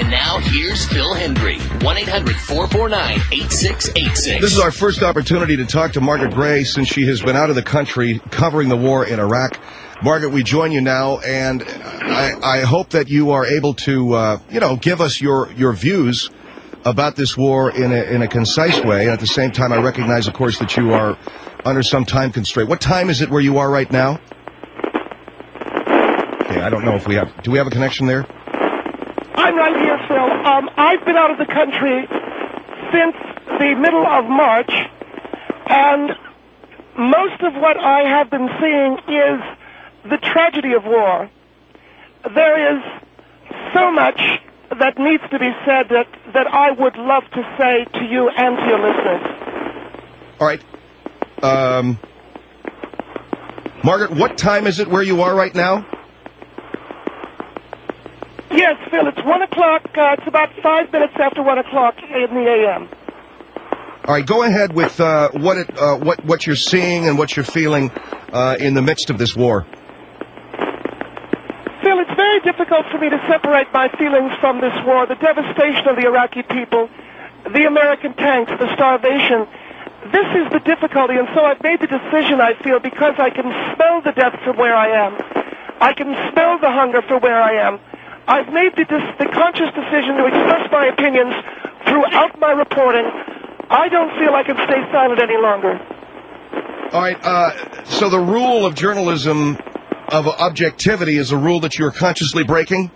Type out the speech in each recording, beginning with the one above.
And now, here's Phil Hendry, 1-800-449-8686. This is our first opportunity to talk to Margaret Gray since she has been out of the country covering the war in Iraq. Margaret, we join you now, and I hope that you are able to, give us your views about this war in a concise way. And at the same time, I recognize, of course, that you are under some time constraint. What time is it where you are right now? Okay, I don't know if we have... Do we have a connection there? I'm right here, Phil. I've been out of the country since the middle of March, and most of what I have been seeing is the tragedy of war. There is so much that needs to be said that I would love to say to you and to your listeners. All right. Margaret, what time is it where you are right now? Yes, Phil, it's 1 o'clock. It's about 5 minutes after 1 o'clock in the a.m. All right, go ahead with what you're seeing and what you're feeling in the midst of this war. Phil, it's very difficult for me to separate my feelings from this war, the devastation of the Iraqi people, the American tanks, the starvation. This is the difficulty, and so I've made the decision, I feel, because I can smell the death from where I am. I can smell the hunger for where I am. I've made the conscious decision to express my opinions throughout my reporting. I don't feel I can stay silent any longer. All right, so the rule of journalism of objectivity is a rule that you're consciously breaking?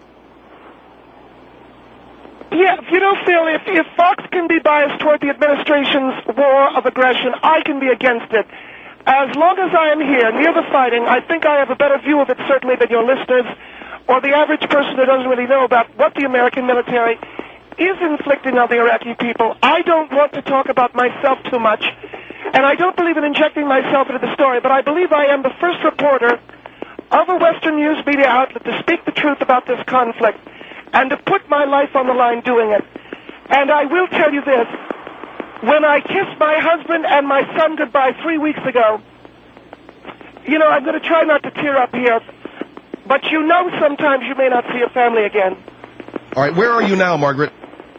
Yeah, Phil, if Fox can be biased toward the administration's war of aggression, I can be against it. As long as I am here, near the fighting, I think I have a better view of it, certainly, than your listeners, or the average person who doesn't really know about what the American military is inflicting on the Iraqi people. I don't want to talk about myself too much, and I don't believe in injecting myself into the story, but I believe I am the first reporter of a Western news media outlet to speak the truth about this conflict and to put my life on the line doing it. And I will tell you this. When I kissed my husband and my son goodbye 3 weeks ago, I'm going to try not to tear up here, but sometimes you may not see your family again. All right, where are you now, Margaret?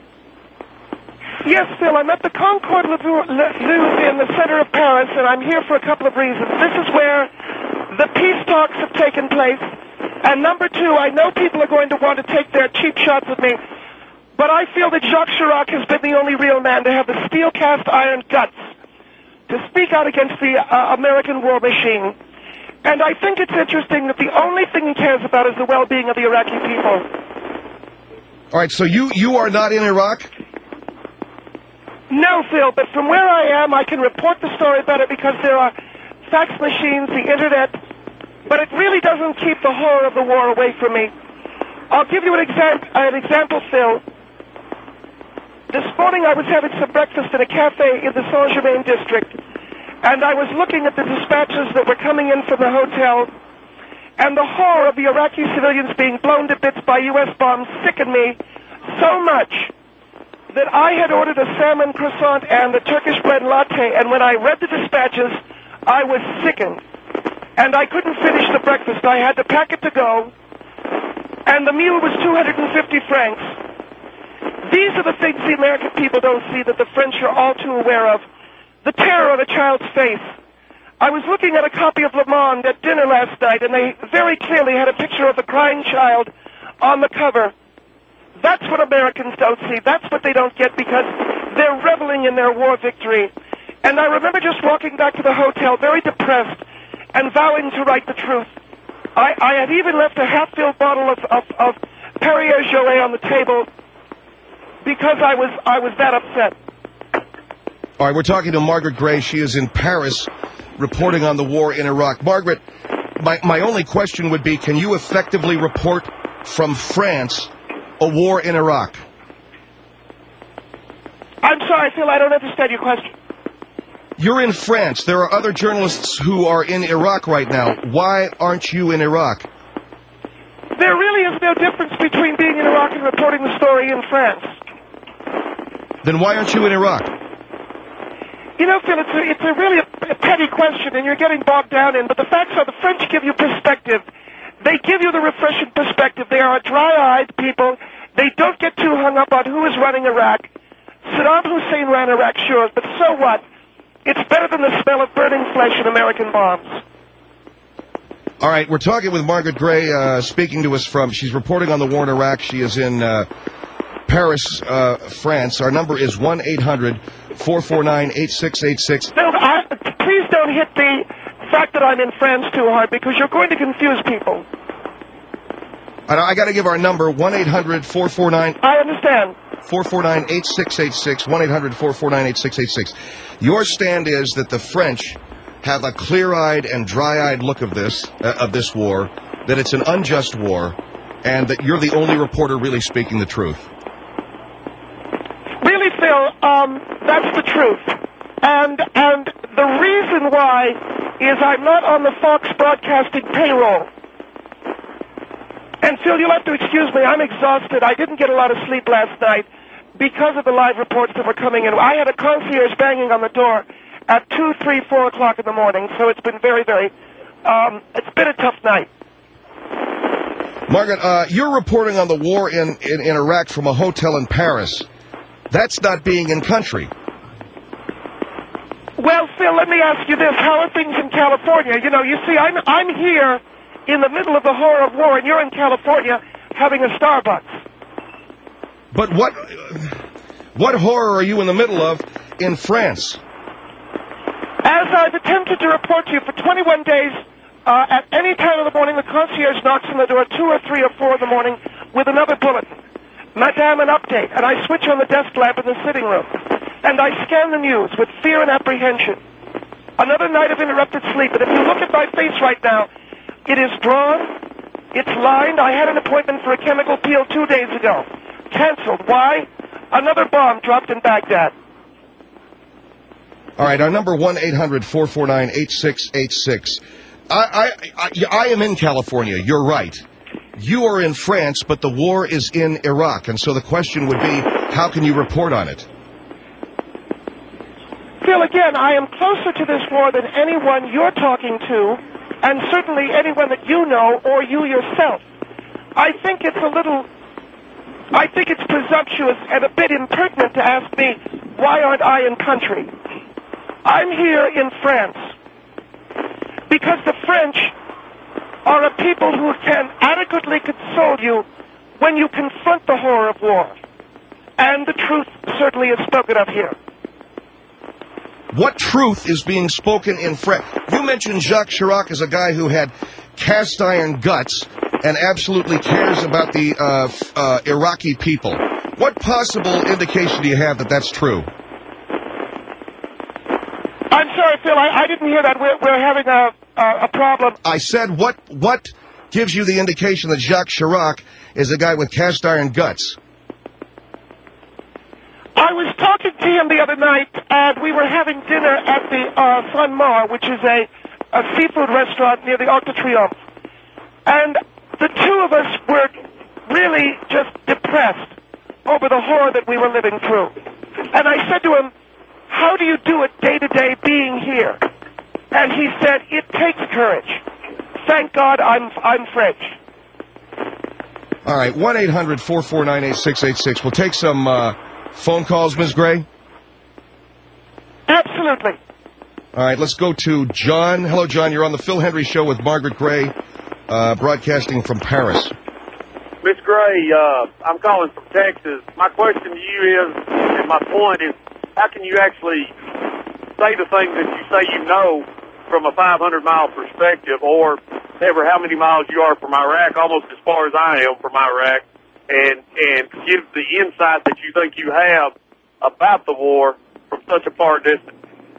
Yes, Phil, I'm at the Concorde Louvre in the center of Paris, and I'm here for a couple of reasons. This is where the peace talks have taken place, and number two, I know people are going to want to take their cheap shots at me, but I feel that Jacques Chirac has been the only real man to have the steel cast iron guts to speak out against the American war machine. And I think it's interesting that the only thing he cares about is the well-being of the Iraqi people. All right, so you are not in Iraq? No, Phil, but from where I am, I can report the story better because there are fax machines, the internet, but it really doesn't keep the horror of the war away from me. I'll give you an example, Phil. This morning I was having some breakfast at a cafe in the Saint-Germain district, and I was looking at the dispatches that were coming in from the hotel, and the horror of the Iraqi civilians being blown to bits by U.S. bombs sickened me so much that I had ordered a salmon croissant and a Turkish bread latte, and when I read the dispatches, I was sickened. And I couldn't finish the breakfast. I had to pack it to go, and the meal was 250 francs. These are the things the American people don't see that the French are all too aware of. The terror on a child's face. I was looking at a copy of Le Monde at dinner last night, and they very clearly had a picture of a crying child on the cover. That's what Americans don't see. That's what they don't get because they're reveling in their war victory. And I remember just walking back to the hotel very depressed and vowing to write the truth. I had even left a half-filled bottle of Perrier Jouet on the table because I was that upset. All right, we're talking to Margaret Gray. She is in Paris reporting on the war in Iraq. Margaret, my only question would be, can you effectively report from France a war in Iraq? I'm sorry, Phil, I don't understand your question. You're in France. There are other journalists who are in Iraq right now. Why aren't you in Iraq? There really is no difference between being in Iraq and reporting the story in France. Then why aren't you in Iraq? Phil, it's a really a petty question, and you're getting bogged down in, but the facts are the French give you perspective. They give you the refreshing perspective. They are a dry-eyed people, They don't get too hung up on who is running Iraq. Saddam Hussein ran Iraq, sure, but so what? It's better than the smell of burning flesh and American bombs. All right, we're talking with Margaret Gray, speaking to us she's reporting on the war in Iraq. She is in Paris, France. Our number is 1-800-449-8686. No, please don't hit the fact that I'm in France too hard, because you're going to confuse people. I got to give our number, 1-800-449... I understand. 449-8686, 1-800-449-8686. Your stand is that the French have a clear-eyed and dry-eyed look of this war, that it's an unjust war, and that you're the only reporter really speaking the truth. Really, Phil, that's the truth. And the reason why is I'm not on the Fox Broadcasting payroll. And Phil, you'll have to excuse me, I'm exhausted. I didn't get a lot of sleep last night because of the live reports that were coming in. I had a concierge banging on the door at 2, 3, 4 o'clock in the morning, so it's been very, very, it's been a tough night. Margaret, you're reporting on the war in Iraq from a hotel in Paris. That's not being in country. Well, Phil, let me ask you this. How are things in California? You know, you see, I'm here in the middle of the horror of war, and you're in California having a Starbucks. But what horror are you in the middle of in France? As I've attempted to report to you for 21 days, at any time of the morning, the concierge knocks on the door 2 or 3 or 4 in the morning with another bulletin. Madame, an update. And I switch on the desk lamp in the sitting room. And I scan the news with fear and apprehension. Another night of interrupted sleep. And if you look at my face right now, it is drawn, it's lined. I had an appointment for a chemical peel 2 days ago. Canceled. Why? Another bomb dropped in Baghdad. All right, our number 1-800-449-8686. I am in California. You're right. You are in France, but the war is in Iraq. And so the question would be, how can you report on it? Phil, again, I am closer to this war than anyone you're talking to, and certainly anyone that you know or you yourself. I think it's presumptuous and a bit impertinent to ask me, why aren't I in country? I'm here in France because the French are a people who can adequately console you when you confront the horror of war. And the truth certainly is spoken of here. What truth is being spoken in France? You mentioned Jacques Chirac as a guy who had cast iron guts and absolutely cares about the Iraqi people. What possible indication do you have that that's true? I'm sorry, Phil, I didn't hear that. We're having a problem. I said, what gives you the indication that Jacques Chirac is a guy with cast iron guts? I was talking to him the other night, and we were having dinner at the Fun Mar, which is a seafood restaurant near the Arc de Triomphe. And the two of us were really just depressed over the horror that we were living through. And I said to him, how do you do it day to day being here? And he said, it takes courage. Thank God I'm French. All right, 1-800-449-8686. We'll take some phone calls, Ms. Gray. Absolutely. All right, let's go to John. Hello, John. You're on the Phil Hendrie Show with Margaret Gray, broadcasting from Paris. Miss Gray, I'm calling from Texas. My question to you is, and my point is, how can you actually say the things that you say you know from a 500-mile perspective, or ever how many miles you are from Iraq, almost as far as I am from Iraq, and give the insight that you think you have about the war from such a far distance?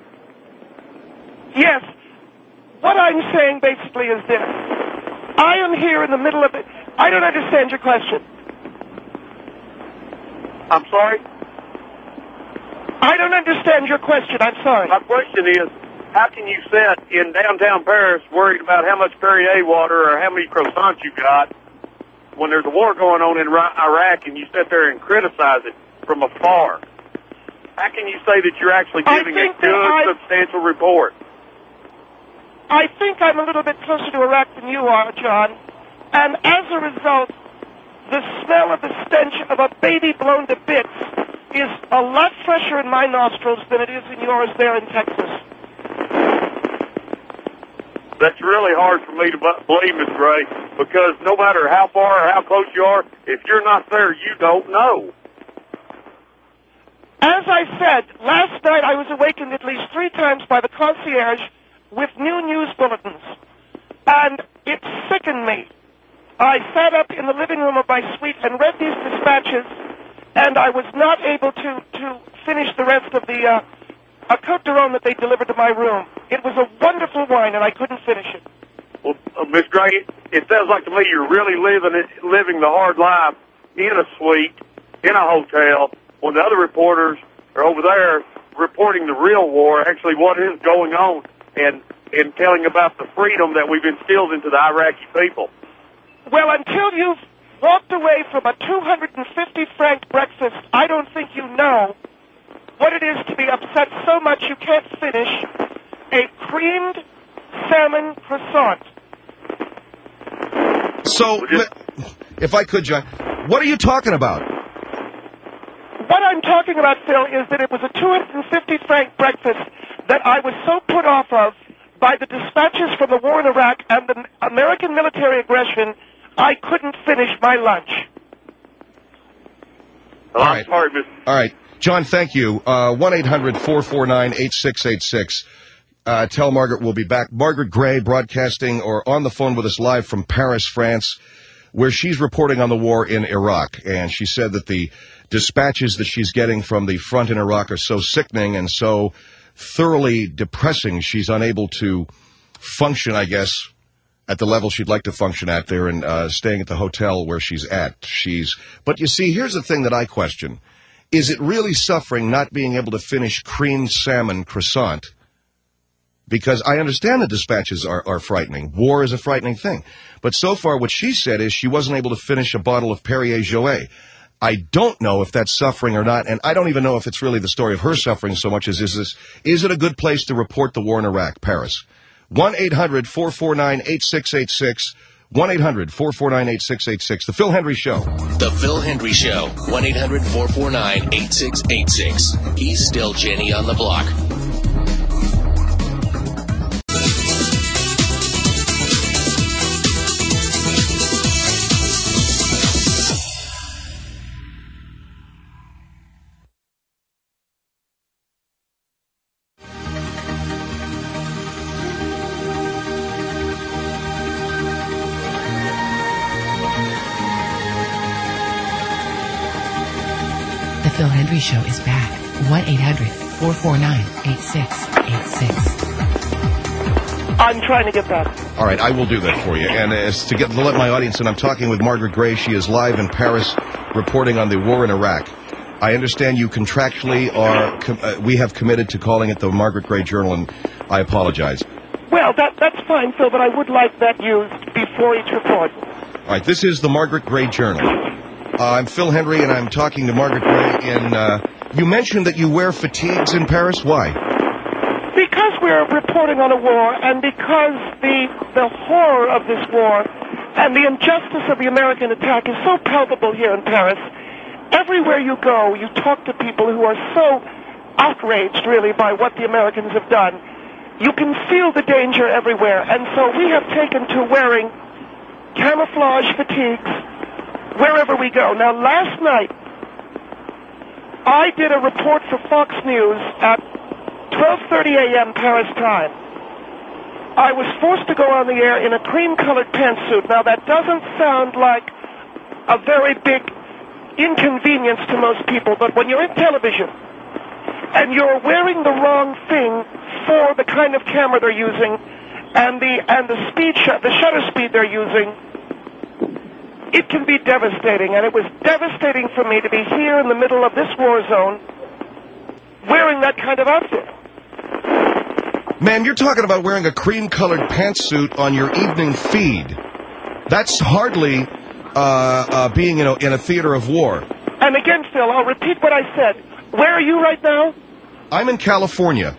Yes. What I'm saying basically is this. I am here in the middle of it. I don't understand your question. I'm sorry? I don't understand your question. I'm sorry. My question is, how can you sit in downtown Paris worried about how much Perrier water or how many croissants you got when there's a war going on in Iraq, and you sit there and criticize it from afar? How can you say that you're actually giving a good, substantial report? I think I'm a little bit closer to Iraq than you are, John. And as a result, the smell of the stench of a baby blown to bits is a lot fresher in my nostrils than it is in yours there in Texas. That's really hard for me to believe, Miss Gray, because no matter how far or how close you are, if you're not there, you don't know. As I said, last night I was awakened at least 3 times by the concierge with new news bulletins, and it sickened me. I sat up in the living room of my suite and read these dispatches, and I was not able to finish the rest of the a Côte d'Aron that they delivered to my room. It was a wonderful wine, and I couldn't finish it. Well, Miss Gray, it sounds like to me you're really living the hard life in a suite, in a hotel, when the other reporters are over there reporting the real war, actually what is going on, and telling about the freedom that we've instilled into the Iraqi people. Well, until you've walked away from a 250-franc breakfast, I don't think you know what it is to be upset so much you can't finish a creamed salmon croissant. So, if I could, John, what are you talking about? What I'm talking about, Phil, is that it was a 250-franc breakfast that I was so put off of by the dispatches from the war in Iraq and the American military aggression, I couldn't finish my lunch. Oh, I'm sorry, Miss. All right. John, thank you. 1-800-449-8686. Tell Margaret we'll be back. Margaret Gray broadcasting or on the phone with us live from Paris, France, where she's reporting on the war in Iraq. And she said that the dispatches that she's getting from the front in Iraq are so sickening and so thoroughly depressing, she's unable to function, I guess, at the level she'd like to function at there and staying at the hotel where she's at. But you see, here's the thing that I question. Is it really suffering not being able to finish creamed salmon croissant? Because I understand the dispatches are frightening. War is a frightening thing. But so far what she said is she wasn't able to finish a bottle of Perrier Jouet. I don't know if that's suffering or not, and I don't even know if it's really the story of her suffering so much as is it a good place to report the war in Iraq, Paris? 1-800-449-8686. 1-800-449-8686. The Phil Hendry Show. The Phil Hendry Show. 1-800-449-8686. He's still Jenny on the block. The Phil Hendry Show is back. 1-800-449-8686. I'm trying to get that. All right, I will do that for you. And as to let my audience, and I'm talking with Margaret Gray. She is live in Paris reporting on the war in Iraq. I understand you contractually we have committed to calling it the Margaret Gray Journal, and I apologize. Well, that's fine, Phil, but I would like that used before each report. All right, this is the Margaret Gray Journal. I'm Phil Hendry, and I'm talking to Margaret Gray. You mentioned that you wear fatigues in Paris. Why? Because we're reporting on a war, and because the horror of this war and the injustice of the American attack is so palpable here in Paris. Everywhere you go, you talk to people who are so outraged, really, by what the Americans have done. You can feel the danger everywhere, and so we have taken to wearing camouflage fatigues wherever we go. Now, last night, I did a report for Fox News at 12:30 a.m. Paris time. I was forced to go on the air in a cream-colored pantsuit. Now, that doesn't sound like a very big inconvenience to most people, but when you're in television and you're wearing the wrong thing for the kind of camera they're using and the shutter speed they're using, it can be devastating. And it was devastating for me to be here in the middle of this war zone wearing that kind of outfit. Man, you're talking about wearing a cream-colored pantsuit on your evening feed. That's hardly being in a theater of war. And again, Phil, I'll repeat what I said. Where are you right now? I'm in California.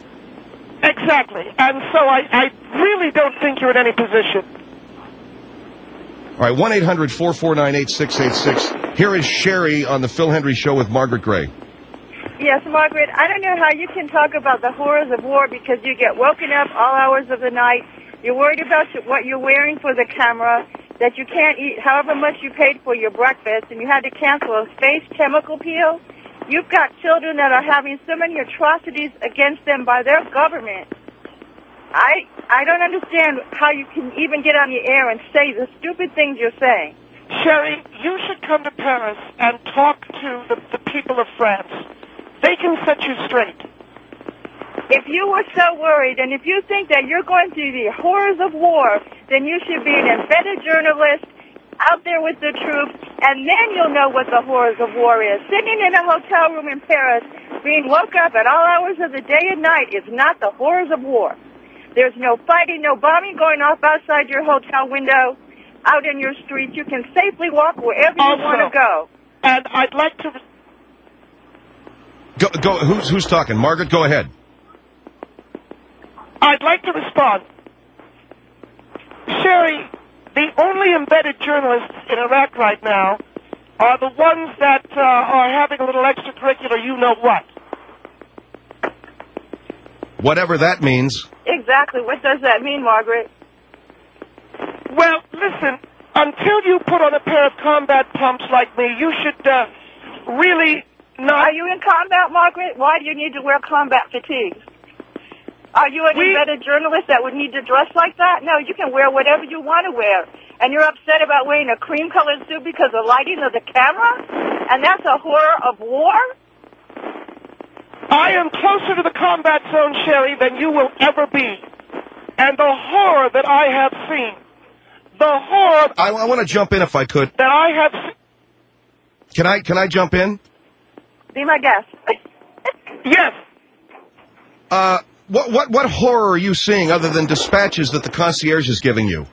Exactly. And so I really don't think you're in any position. All right, 1-800-449-8686. Here is Sherry on the Phil Hendry Show with Margaret Gray. Yes, Margaret, I don't know how you can talk about the horrors of war because you get woken up all hours of the night. You're worried about what you're wearing for the camera, that you can't eat however much you paid for your breakfast, and you had to cancel a space chemical peel. You've got children that are having so many atrocities against them by their government. I don't understand how you can even get on the air and say the stupid things you're saying. Sherry, you should come to Paris and talk to the people of France. They can set you straight. If you were so worried, and if you think that you're going through the horrors of war, then you should be an embedded journalist out there with the troops, and then you'll know what the horrors of war is. Sitting in a hotel room in Paris, being woke up at all hours of the day and night is not the horrors of war. There's no fighting, no bombing going off outside your hotel window, out in your streets. You can safely walk wherever you want to go. And I'd like to... Go. Who's talking? Margaret, go ahead. I'd like to respond. Sherry, the only embedded journalists in Iraq right now are the ones that are having a little extracurricular you-know-what. Whatever that means. Exactly. What does that mean, Margaret? Well, listen, until you put on a pair of combat pumps like me, you should really not... Are you in combat, Margaret? Why do you need to wear combat fatigues? Are you an embedded journalist that would need to dress like that? No, you can wear whatever you want to wear. And you're upset about wearing a cream-colored suit because of the lighting of the camera? And that's a horror of war? I am closer to the combat zone, Sherry, than you will ever be. And the horror that I have seen, the horror... I want to jump in if I could. That I have seen... Can I jump in? Be my guest. Yes. What horror are you seeing other than dispatches that the concierge is giving you?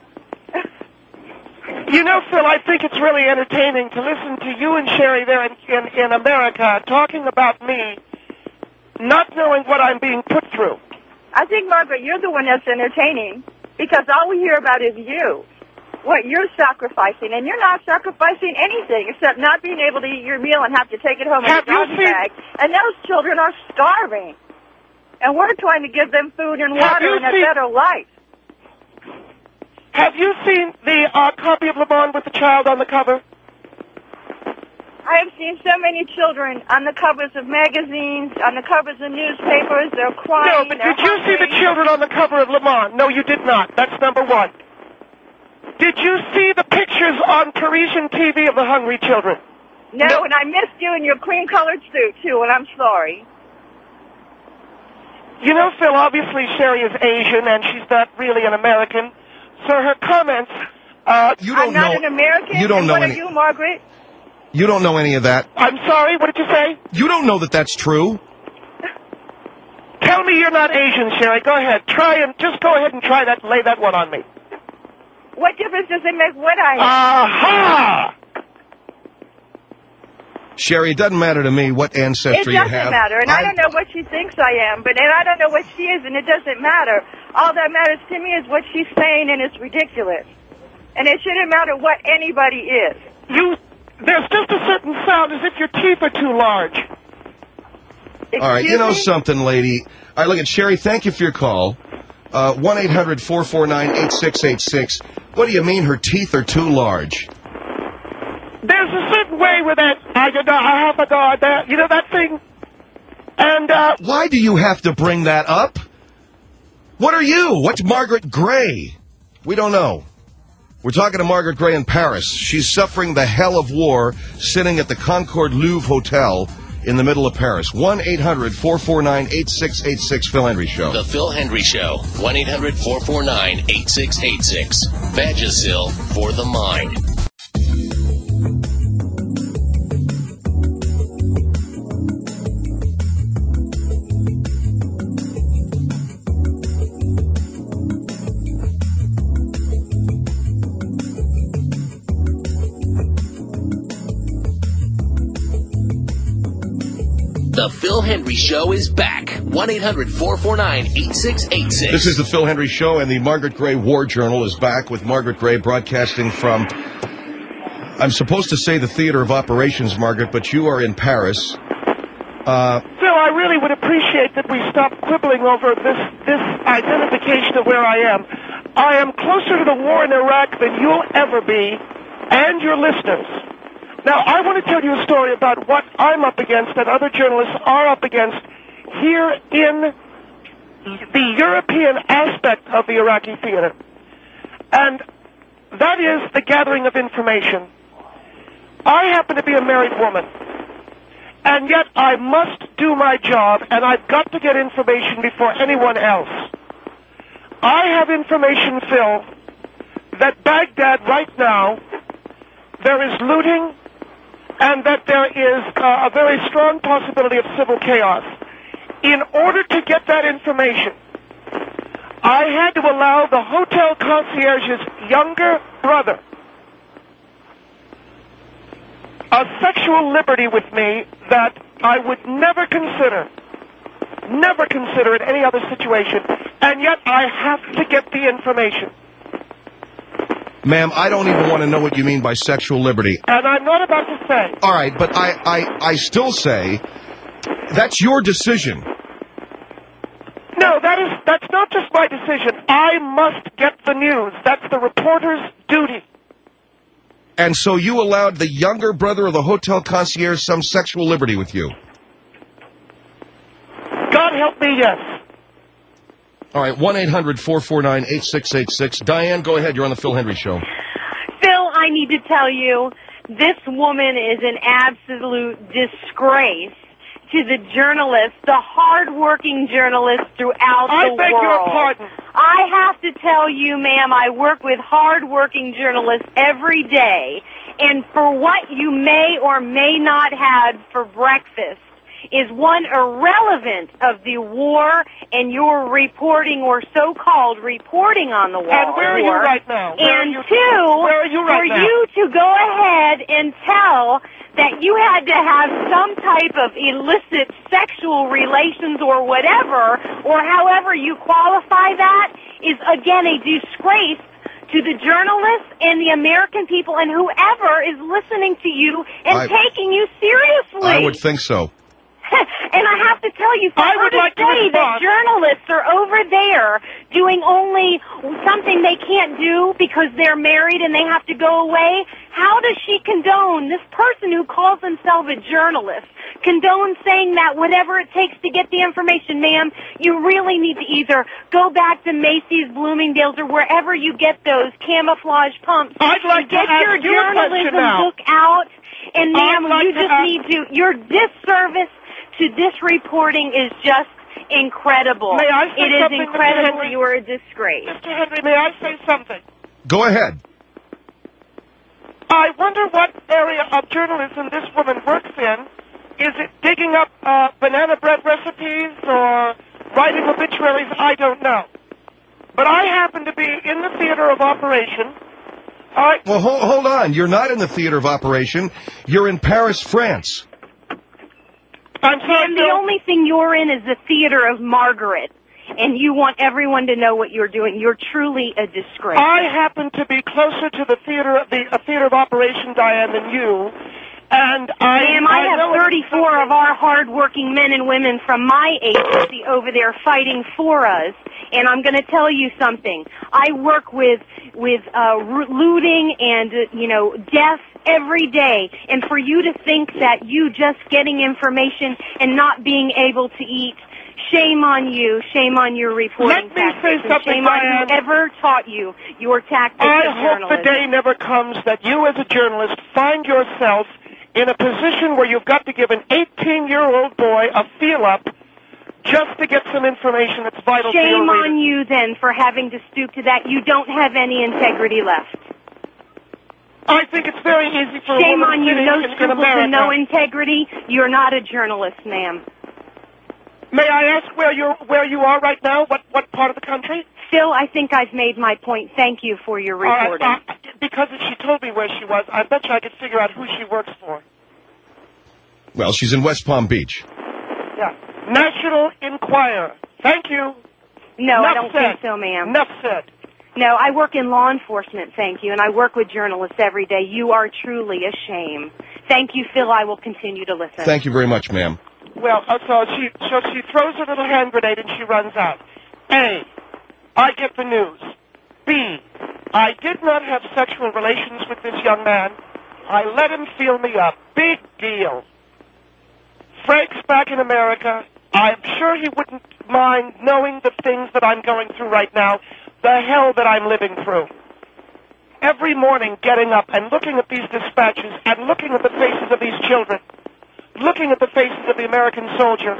You know, Phil, I think it's really entertaining to listen to you and Sherry there in America talking about me, not knowing what I'm being put through. I think, Margaret, you're the one that's entertaining because all we hear about is you, what you're sacrificing, and you're not sacrificing anything except not being able to eat your meal and have to take it home in a doggy bag. And those children are starving. And we're trying to give them food and water and a better life. Have you seen the copy of Le Monde with the child on the cover? I have seen so many children on the covers of magazines, on the covers of newspapers. They're crying. No, but did you see the children on the cover of Le Monde? No, you did not. That's number one. Did you see the pictures on Parisian TV of the hungry children? No, and I missed you in your cream-colored suit, too, and I'm sorry. You know, Phil, obviously Sherry is Asian, and she's not really an American. So her comments... I'm not an American. You don't know what any... are you, Margaret? You don't know any of that. I'm sorry, what did you say? You don't know that that's true. Tell me you're not Asian, Sherry. Go ahead. Just go ahead and try that, lay that one on me. What difference does it make what I am? Aha! Sherry, it doesn't matter to me what ancestry you have. It doesn't matter, and I don't know what she thinks I am, and I don't know what she is, and it doesn't matter. All that matters to me is what she's saying, and it's ridiculous. And it shouldn't matter what anybody is. There's just a certain sound as if your teeth are too large. All right, you know something, lady. All right, look at Sherry, thank you for your call. 1-800-449-8686. What do you mean her teeth are too large? There's a certain way with that, you know that thing? And, Why do you have to bring that up? What are you? What's Margaret Gray? We don't know. We're talking to Margaret Gray in Paris. She's suffering the hell of war sitting at the Concorde Louvre Hotel in the middle of Paris. 1-800-449-8686, Phil Hendry Show. The Phil Hendry Show. 1-800-449-8686. Vagisil for the mind. The Phil Hendry Show is back. 1-800-449-8686. This is the Phil Hendry Show, and the Margaret Gray War Journal is back with Margaret Gray broadcasting from, I'm supposed to say the theater of operations, Margaret, but you are in Paris. Phil, I really would appreciate that we stop quibbling over this identification of where I am. I am closer to the war in Iraq than you'll ever be, and your listeners. Now, I want to tell you a story about what I'm up against and other journalists are up against here in the European aspect of the Iraqi theater. And that is the gathering of information. I happen to be a married woman, and yet I must do my job, and I've got to get information before anyone else. I have information, Phil, that Baghdad right now, there is looting, and that there is a very strong possibility of civil chaos. In order to get that information, I had to allow the hotel concierge's younger brother a sexual liberty with me that I would never consider in any other situation, and yet I have to get the information. Ma'am, I don't even want to know what you mean by sexual liberty. And I'm not about to say. All right, but I still say that's your decision. No, that's not just my decision. I must get the news. That's the reporter's duty. And so you allowed the younger brother of the hotel concierge some sexual liberty with you? God help me, yes. All right, 1-800-449-8686. Diane, go ahead. You're on the Phil Hendry Show. Phil, I need to tell you, this woman is an absolute disgrace to the journalists, the hard-working journalists throughout the world. I beg your pardon. I have to tell you, ma'am, I work with hard-working journalists every day, and for what you may or may not have for breakfast is one irrelevant of the war and your reporting or so-called reporting on the war. And where are you right now? And two, where are you right now? for you to go ahead and tell that you had to have some type of illicit sexual relations or whatever, or however you qualify that, is again a disgrace to the journalists and the American people and whoever is listening to you and taking you seriously. I would think so. And I have to tell you, for her to say that journalists are over there doing only something they can't do because they're married and they have to go away, how does she condone, this person who calls himself a journalist, condone saying that whatever it takes to get the information, ma'am, you really need to either go back to Macy's, Bloomingdale's, or wherever you get those camouflage pumps. I'd like to get your journalism book out, and ma'am, you just need to, your disservice to this reporting is just incredible. May I say it is something, incredible. You are a disgrace. Mr. Henry, may I say something? Go ahead. I wonder what area of journalism this woman works in. Is it digging up banana bread recipes or writing obituaries? I don't know. But I happen to be in the theater of operation. Well, hold on. You're not in the theater of operation. You're in Paris, France. I'm sorry, and the only thing you're in is the theater of Margaret, and you want everyone to know what you're doing. You're truly a disgrace. I happen to be closer to the theater of operation, Diane, than you. And Ma'am, I have 34 of our hard-working men and women from my agency over there fighting for us. And I'm going to tell you something. I work with looting and, death every day. And for you to think that you just getting information and not being able to eat, shame on you, shame on your reporting tactics. Let me say something, shame on whoever taught you your tactics I as hope journalists. the day never comes that you as a journalist find yourself in a position where you've got to give an 18-year-old boy a feel-up just to get some information that's vital to your Shame readers. on you, then, for having to stoop to that. You don't have any integrity left. I think it's very easy for a Shame woman on you, sitting no in scruples America. and no integrity. You're not a journalist, ma'am. May I ask where you are right now? What part of the country? Phil, I think I've made my point. Thank you for your reporting. Because if she told me where she was, I bet you I could figure out who she works for. Well, she's in West Palm Beach. National Enquirer. Thank you. No, I Enough don't think said. so, ma'am. Enough said. No, I work in law enforcement, thank you, and I work with journalists every day. You are truly a shame. Thank you, Phil. I will continue to listen. Thank you very much, ma'am. Well, so she throws her little hand grenade and she runs out. A, I get the news. B, I did not have sexual relations with this young man. I let him feel me up. Big deal. Frank's back in America. I'm sure he wouldn't mind knowing the things that I'm going through right now, the hell that I'm living through. Every morning getting up and looking at these dispatches and looking at the faces of these children, looking at the faces of the American soldier,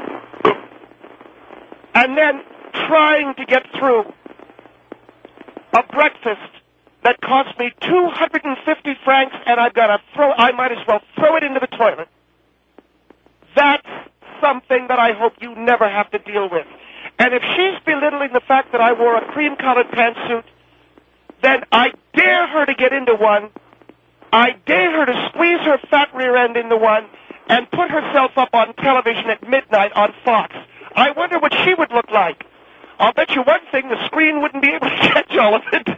and then trying to get through a breakfast that cost me 250 francs, and I might as well throw it into the toilet. That's something that I hope you never have to deal with. And if she's belittling the fact that I wore a cream-colored pantsuit, then I dare her to get into one. I dare her to squeeze her fat rear end into one and put herself up on television at midnight on Fox. I wonder what she would look like. I'll bet you one thing, the screen wouldn't be able to catch all of it.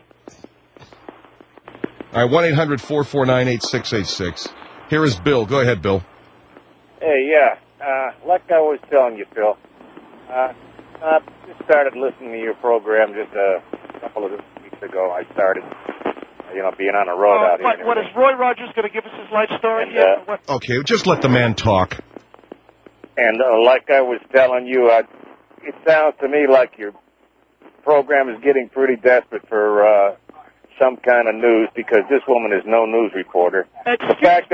All right, 1-800-449-8686. Here is Bill. Go ahead, Bill. Hey, yeah. Like I was telling you, Phil, I just started listening to your program just a couple of weeks ago. I started, being on the road out here. What, is Roy Rogers going to give us his life story? And, Okay, just let the man talk. And like I was telling you, it sounds to me like your program is getting pretty desperate for some kind of news, because this woman is no news reporter. The fact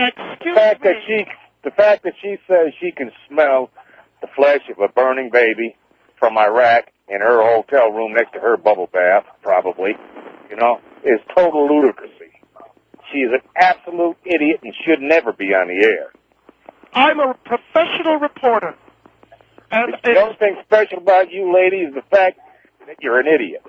that she says she can smell the flesh of a burning baby from Iraq in her hotel room next to her bubble bath, probably, is total ludicrousy. She is an absolute idiot and should never be on the air. I'm a professional reporter. And the only thing special about you, lady, is the fact that you're an idiot.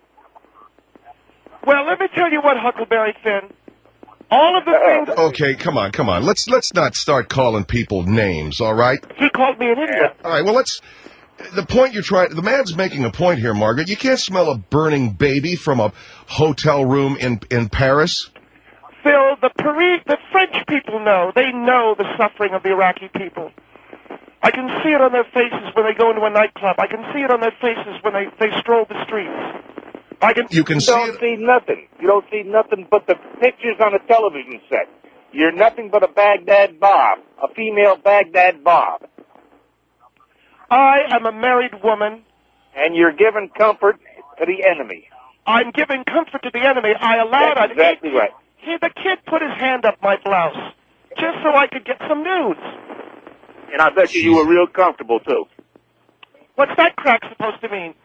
Well, let me tell you what, Huckleberry Finn. All of the things... Okay, come on. Let's not start calling people names, all right? He called me an idiot. All right, well, the man's making a point here, Margaret. You can't smell a burning baby from a hotel room in Paris. Phil, the French people know. They know the suffering of the Iraqi people. I can see it on their faces when they go into a nightclub. I can see it on their faces when they stroll the streets. You don't see nothing. You don't see nothing but the pictures on a television set. You're nothing but a Baghdad Bob, a female Baghdad Bob. I am a married woman. And you're giving comfort to the enemy. I'm giving comfort to the enemy. I allowed... That's exactly right. The kid put his hand up my blouse just so I could get some news. And I bet you were real comfortable, too. What's that crack supposed to mean?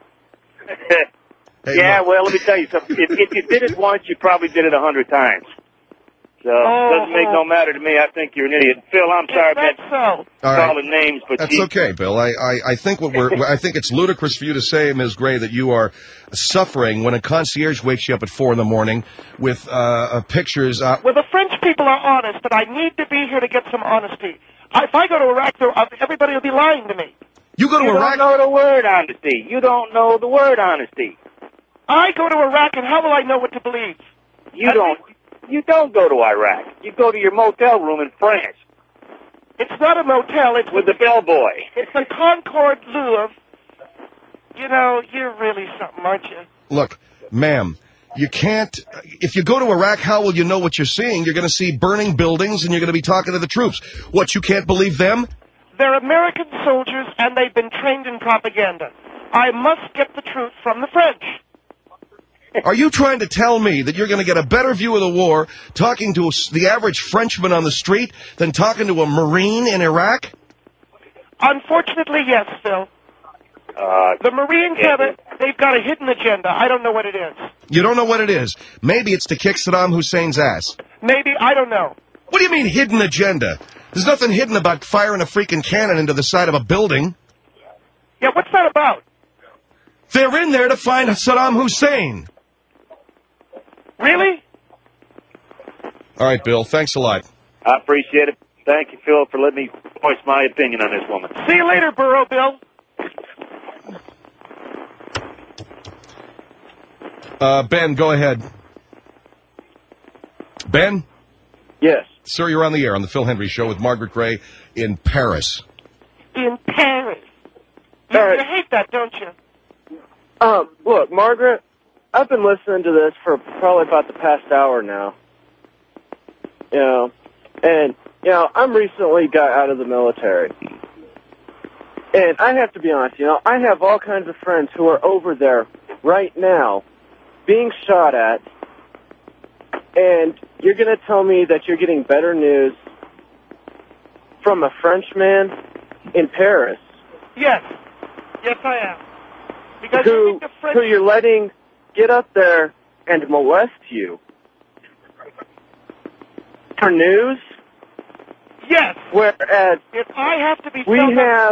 Yeah, well, let me tell you something. If you did it once, you probably did it 100 times. So it doesn't make no matter to me. I think you're an idiot. Phil, I'm sorry about calling names, but that's okay, Bill. I think I think it's ludicrous for you to say, Ms. Gray, that you are suffering when a concierge wakes you up at 4 a.m. with pictures. Well, the French people are honest, but I need to be here to get some honesty. If I go to Iraq, everybody will be lying to me. You go to Iraq? You don't know the word honesty. You don't know the word honesty. I go to Iraq, and how will I know what to believe? You don't go to Iraq. You go to your motel room in France. It's not a motel. It's with the bellboy. It's the Concord Louvre. You're really something, aren't you? Look, ma'am, you can't... If you go to Iraq, how will you know what you're seeing? You're going to see burning buildings, and you're going to be talking to the troops. What, you can't believe them? They're American soldiers, and they've been trained in propaganda. I must get the truth from the French. Are you trying to tell me that you're going to get a better view of the war talking to the average Frenchman on the street than talking to a Marine in Iraq? Unfortunately, yes, Phil. The Marines they've got a hidden agenda. I don't know what it is. You don't know what it is? Maybe it's to kick Saddam Hussein's ass. Maybe, I don't know. What do you mean hidden agenda? There's nothing hidden about firing a freaking cannon into the side of a building. Yeah, what's that about? They're in there to find Saddam Hussein. Really? All right, Bill. Thanks a lot. I appreciate it. Thank you, Phil, for letting me voice my opinion on this woman. See you later, Burro Bill. Ben, go ahead. Ben? Yes. Sir, you're on the air on the Phil Hendry Show with Margaret Gray in Paris. In Paris. You hate that, don't you? Look, Margaret, I've been listening to this for probably about the past hour now. I'm recently got out of the military. And I have to be honest, I have all kinds of friends who are over there right now being shot at, and you're going to tell me that you're getting better news from a Frenchman in Paris. Yes. Yes, I am. Because who you're letting get up there and molest you. For news? Yes. Whereas if I have to be we have,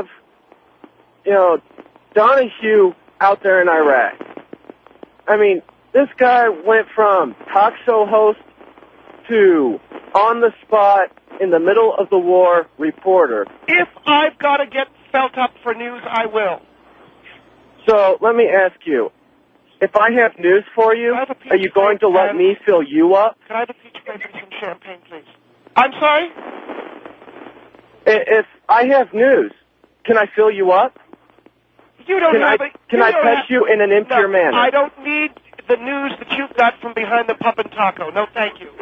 Donahue out there in Iraq. I mean, this guy went from talk show host to on the spot, in the middle of the war reporter. If I've got to get felt up for news, I will. So let me ask you, if I have news for you, are you going to let me fill you up? Can I have a peach grape and some champagne, please? I'm sorry? If I have news, can I fill you up? You don't have it. Can I touch you in an impure manner? I don't need the news that you've got from behind the Pup and Taco. No, thank you.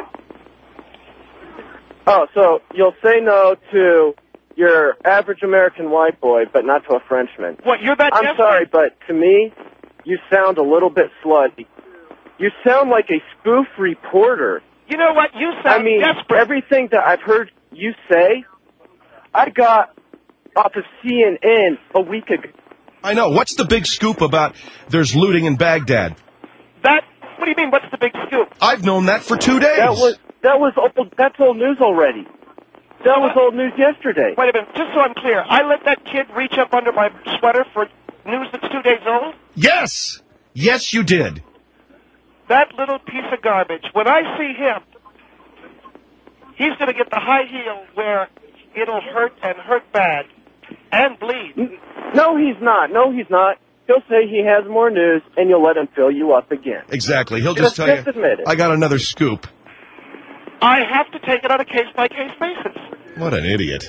Oh, so you'll say no to your average American white boy, but not to a Frenchman. What, you're that I'm sorry, but to me, you sound a little bit slutty. You sound like a spoof reporter. You know what? You sound desperate. Everything that I've heard you say, I got off of CNN a week ago. I know. What's the big scoop about there's looting in Baghdad? What do you mean, what's the big scoop? I've known that for 2 days. That's old news already. That was old news yesterday. Wait a minute, just so I'm clear, I let that kid reach up under my sweater for news that's 2 days old? Yes! Yes, you did. That little piece of garbage, when I see him, he's going to get the high heel where it'll hurt and hurt bad and bleed. No, he's not. No, he's not. He'll say he has more news, and you'll let him fill you up again. Exactly. He'll just tell you, admit it. I got another scoop. I have to take it on a case-by-case basis. What an idiot.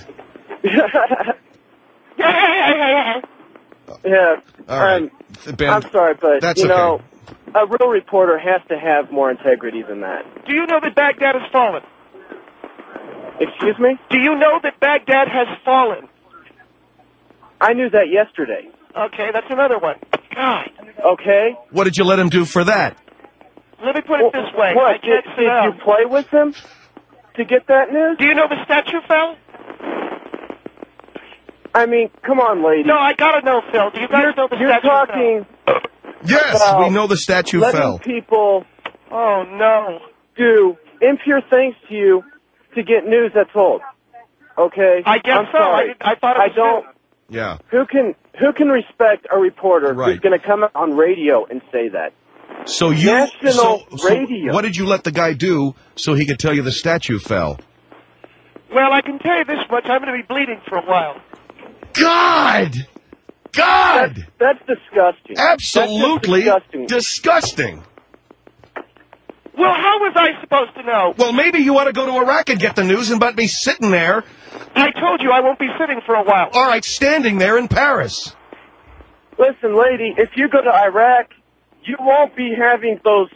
Yeah. All right. Ben, I'm sorry, but, that's okay. A real reporter has to have more integrity than that. Do you know that Baghdad has fallen? Excuse me? Do you know that Baghdad has fallen? I knew that yesterday. Okay, that's another one. God. Okay. What did you let him do for that? Let me put it this way. What, did you play with him to get that news? Do you know the statue fell? I mean, come on, lady. No, I gotta know, Phil. Do you guys know the statue fell? Yes, we know the statue fell. Letting people do impure things to you to get news that's old. Okay? I guess I'm so. Sorry. I thought it was Yeah. Who can respect a reporter who's going to come out on radio and say that? So you National radio. What did you let the guy do so he could tell you the statue fell? Well, I can tell you this much. I'm going to be bleeding for a while. God! That's disgusting. Absolutely That's just disgusting. Well, how was I supposed to know? Well, maybe you ought to go to Iraq and get the news and not be sitting there. I told you I won't be sitting for a while. All right, standing there in Paris. Listen, lady, if you go to Iraq, you won't be having those,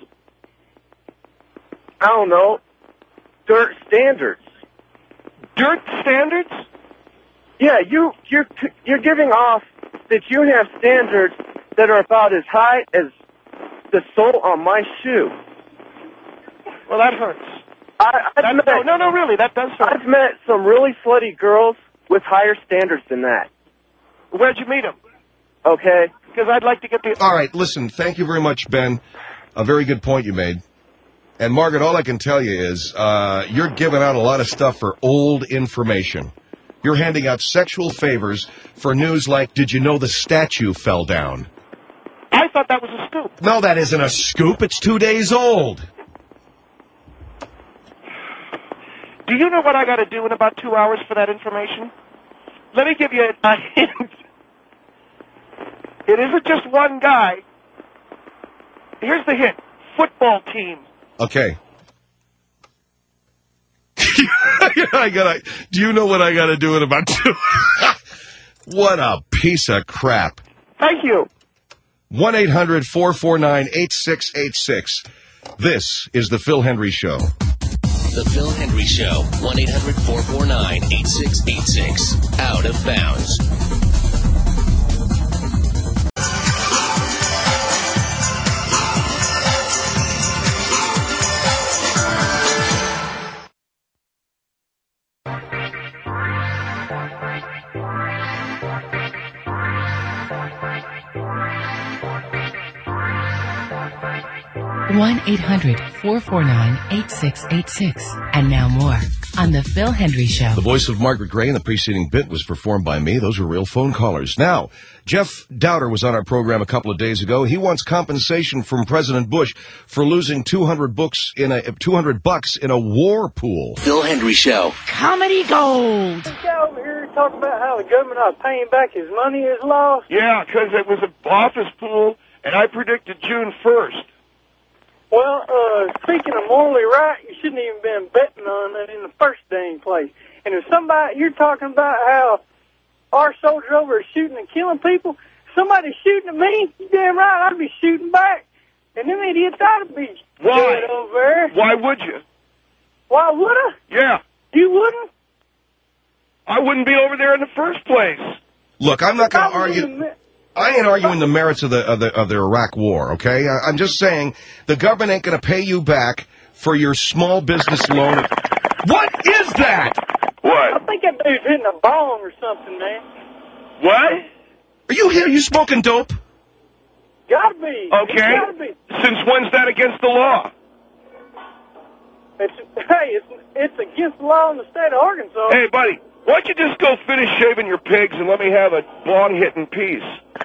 I don't know, dirt standards. Dirt standards? Yeah, you're giving off that you have standards that are about as high as the sole on my shoe. Well, that hurts. No, really, that does hurt. I've met some really slutty girls with higher standards than that. Where'd you meet them? Okay. Because I'd like to get the... All right, listen, thank you very much, Ben. A very good point you made. And, Margaret, all I can tell you is you're giving out a lot of stuff for old information. You're handing out sexual favors for news like, did you know the statue fell down? I thought that was a scoop. No, that isn't a scoop. It's 2 days old. Do you know what I got to do in about 2 hours for that information? Let me give you a hint. It isn't just one guy. Here's the hint. Football team. Okay. Do you know what I got to do in about 2? What a piece of crap. Thank you. 1-800-449-8686. This is the Phil Hendry Show. The Phil Hendry Show. 1-800-449-8686. Out of bounds. One 1-800-449-8686. And now more on The Phil Hendry Show. The voice of Margaret Gray in the preceding bit was performed by me. Those were real phone callers. Now, Jeff Dowder was on our program a couple of days ago. He wants compensation from President Bush for losing $200 in a war pool. Phil Hendry Show. Comedy Gold. This guy over here talking about how the government not paying back his money is lost. Yeah, because it was an office pool, and I predicted June 1st. Well, speaking of morally right, you shouldn't even been betting on that in the first dang place. And if somebody, you're talking about how our soldiers over are shooting and killing people, somebody's shooting at me, you damn right, I'd be shooting back. And them idiots ought to be dead over there. Why would you? Why would I? Yeah. You wouldn't? I wouldn't be over there in the first place. Look, I'm not going to argue. I ain't arguing the merits of the Iraq war, okay? I'm just saying the government ain't going to pay you back for your small business loan. What is that? What? I think that dude's hitting a bong or something, man. What? Are you here? You smoking dope? Gotta be. Okay. Gotta be. Since when's that against the law? It's against the law in the state of Arkansas. Hey, buddy, why don't you just go finish shaving your pigs and let me have a bong hit in peace?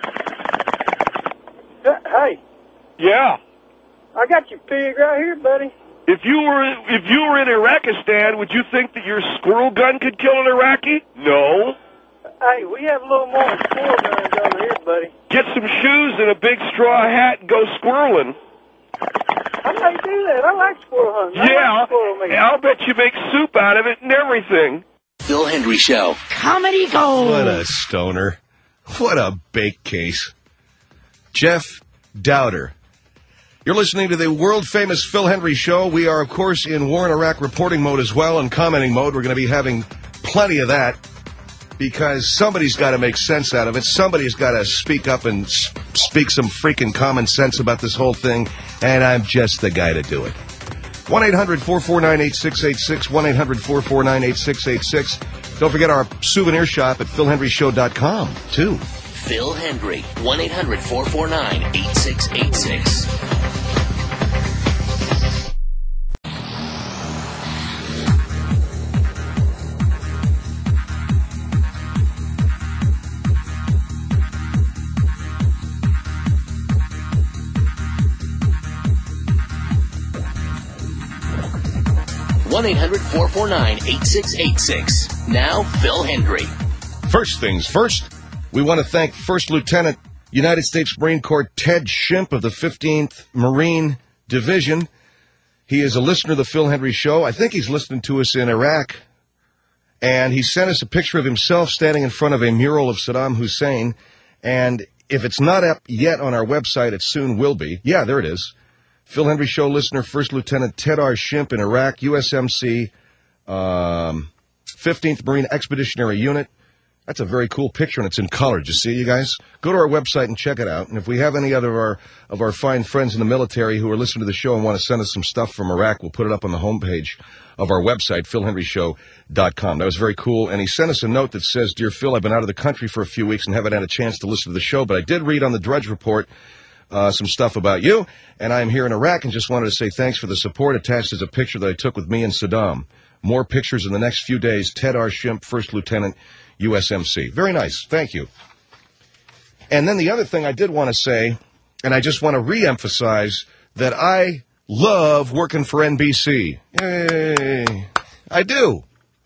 Hey. Yeah. I got your pig right here, buddy. If you were in Iraqistan, would you think that your squirrel gun could kill an Iraqi? No. Hey, we have a little more than squirrel guns over here, buddy. Get some shoes and a big straw hat and go squirreling. I may do that. I like squirrel hunting. Yeah, I'll bet you make soup out of it and everything. Phil Hendry Show. Comedy Gold. What a stoner. What a bake case. Jeff Dowder. You're listening to the world-famous Phil Hendry Show. We are, of course, in war in Iraq reporting mode as well and commenting mode. We're going to be having plenty of that because somebody's got to make sense out of it. Somebody's got to speak up and speak some freaking common sense about this whole thing, and I'm just the guy to do it. 1-800-449-8686, 1-800-449-8686. Don't forget our souvenir shop at philhendryshow.com, too. Phil Hendry, 1-800-449-8686. One 1-800-449-8686. Now, Phil Hendry. First things first, we want to thank First Lieutenant United States Marine Corps Ted Shimp of the 15th Marine Division. He is a listener of the Phil Hendry Show. I think he's listening to us in Iraq. And he sent us a picture of himself standing in front of a mural of Saddam Hussein. And if it's not up yet on our website, it soon will be. Yeah, there it is. Phil Hendry Show listener, First Lieutenant Ted R. Shimp in Iraq, USMC, 15th Marine Expeditionary Unit. That's a very cool picture, and it's in color. Did you see it, you guys? Go to our website and check it out. And if we have any other of our fine friends in the military who are listening to the show and want to send us some stuff from Iraq, we'll put it up on the homepage of our website, philhendryshow.com. That was very cool. And he sent us a note that says, Dear Phil, I've been out of the country for a few weeks and haven't had a chance to listen to the show, but I did read on the Drudge Report some stuff about you, and I'm here in Iraq and just wanted to say thanks for the support. Attached is a picture that I took with me and Saddam. More pictures in the next few days. Ted R. Shimp, First Lieutenant, USMC. Very nice. Thank you. And then the other thing I did want to say, and I just want to reemphasize that I love working for NBC. Yay. I do.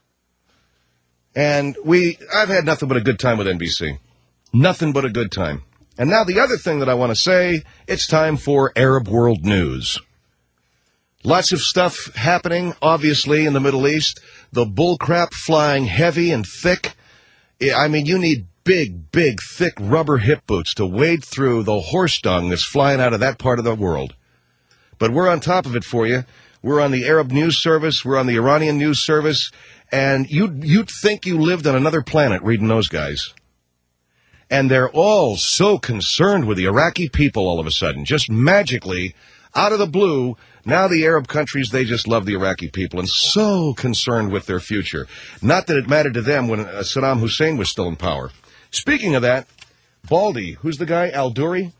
And I've had nothing but a good time with NBC. Nothing but a good time. And now the other thing that I want to say, it's time for Arab World News. Lots of stuff happening, obviously, in the Middle East. The bullcrap flying heavy and thick. I mean, you need big, big, thick rubber hip boots to wade through the horse dung that's flying out of that part of the world. But we're on top of it for you. We're on the Arab News Service. We're on the Iranian News Service. And you'd think you lived on another planet reading those guys. And they're all so concerned with the Iraqi people all of a sudden. Just magically, out of the blue, now the Arab countries, they just love the Iraqi people and so concerned with their future. Not that it mattered to them when Saddam Hussein was still in power. Speaking of that, Baldy, who's the guy, Al-Duri?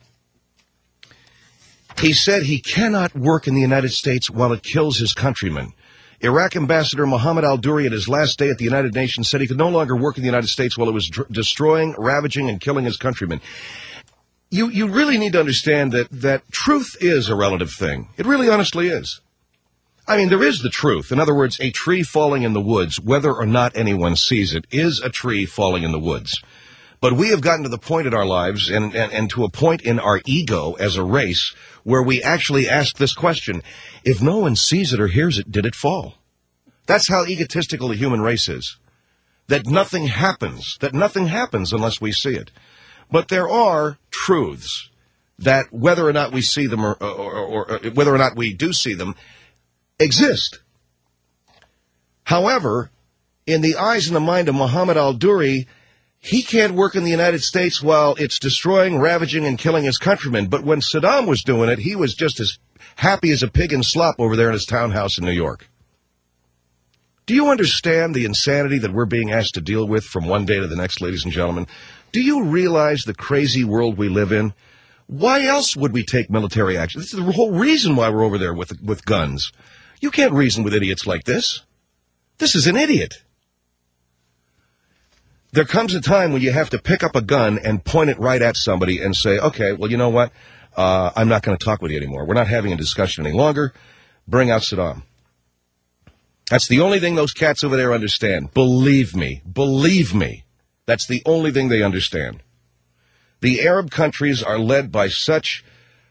He said he cannot work in the United States while it kills his countrymen. Iraq Ambassador Mohammed Al-Duri, at his last day at the United Nations, said he could no longer work in the United States while it was destroying, ravaging, and killing his countrymen. You really need to understand that truth is a relative thing. It really honestly is. I mean, there is the truth. In other words, a tree falling in the woods, whether or not anyone sees it, is a tree falling in the woods. But we have gotten to the point in our lives and to a point in our ego as a race where we actually ask this question: if no one sees it or hears it, did it fall? That's how egotistical the human race is. That nothing happens unless we see it. But there are truths that, whether or not we see them or whether or not we do see them, exist. However, in the eyes and the mind of Mohammed Al-Duri, he can't work in the United States while it's destroying, ravaging, and killing his countrymen. But when Saddam was doing it, he was just as happy as a pig in slop over there in his townhouse in New York. Do you understand the insanity that we're being asked to deal with from one day to the next, ladies and gentlemen? Do you realize the crazy world we live in? Why else would we take military action? This is the whole reason why we're over there with guns. You can't reason with idiots like this. This is an idiot. There comes a time when you have to pick up a gun and point it right at somebody and say, okay, well, you know what? I'm not going to talk with you anymore. We're not having a discussion any longer. Bring out Saddam. That's the only thing those cats over there understand. Believe me. Believe me. That's the only thing they understand. The Arab countries are led by such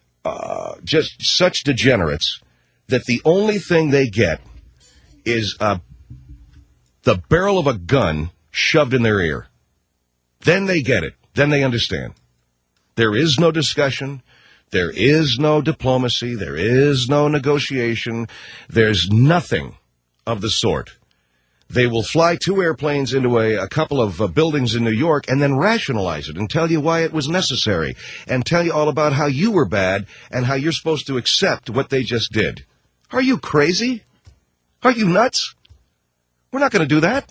degenerates that the only thing they get is the barrel of a gun shoved in their ear. Then they get it. Then they understand. There is no discussion. There is no diplomacy. There is no negotiation. There's nothing of the sort. They will fly 2 airplanes into a couple of buildings in New York and then rationalize it and tell you why it was necessary and tell you all about how you were bad and how you're supposed to accept what they just did. Are you crazy? Are you nuts? We're not going to do that.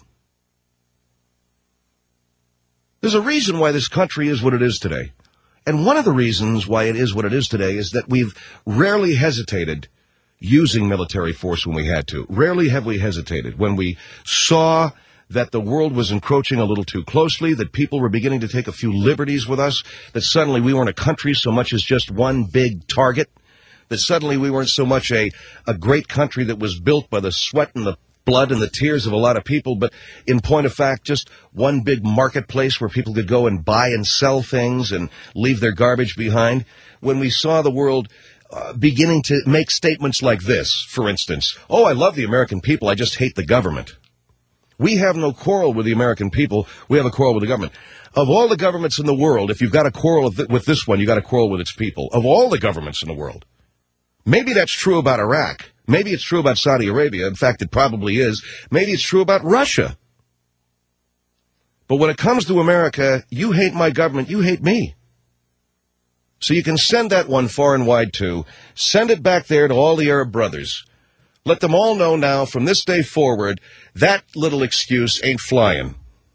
There's a reason why this country is what it is today. And one of the reasons why it is what it is today is that we've rarely hesitated using military force when we had to. Rarely have we hesitated. When we saw that the world was encroaching a little too closely, that people were beginning to take a few liberties with us, that suddenly we weren't a country so much as just one big target, that suddenly we weren't so much a great country that was built by the sweat and the blood and the tears of a lot of people, but in point of fact, just one big marketplace where people could go and buy and sell things and leave their garbage behind. When we saw the world beginning to make statements like this, for instance, oh, I love the American people, I just hate the government. We have no quarrel with the American people, we have a quarrel with the government. Of all the governments in the world, if you've got a quarrel with this one, you've got a quarrel with its people. Of all the governments in the world. Maybe that's true about Iraq. Maybe it's true about Saudi Arabia. In fact, it probably is. Maybe it's true about Russia. But when it comes to America, you hate my government, you hate me. So you can send that one far and wide, too. Send it back there to all the Arab brothers. Let them all know now, from this day forward, that little excuse ain't flying.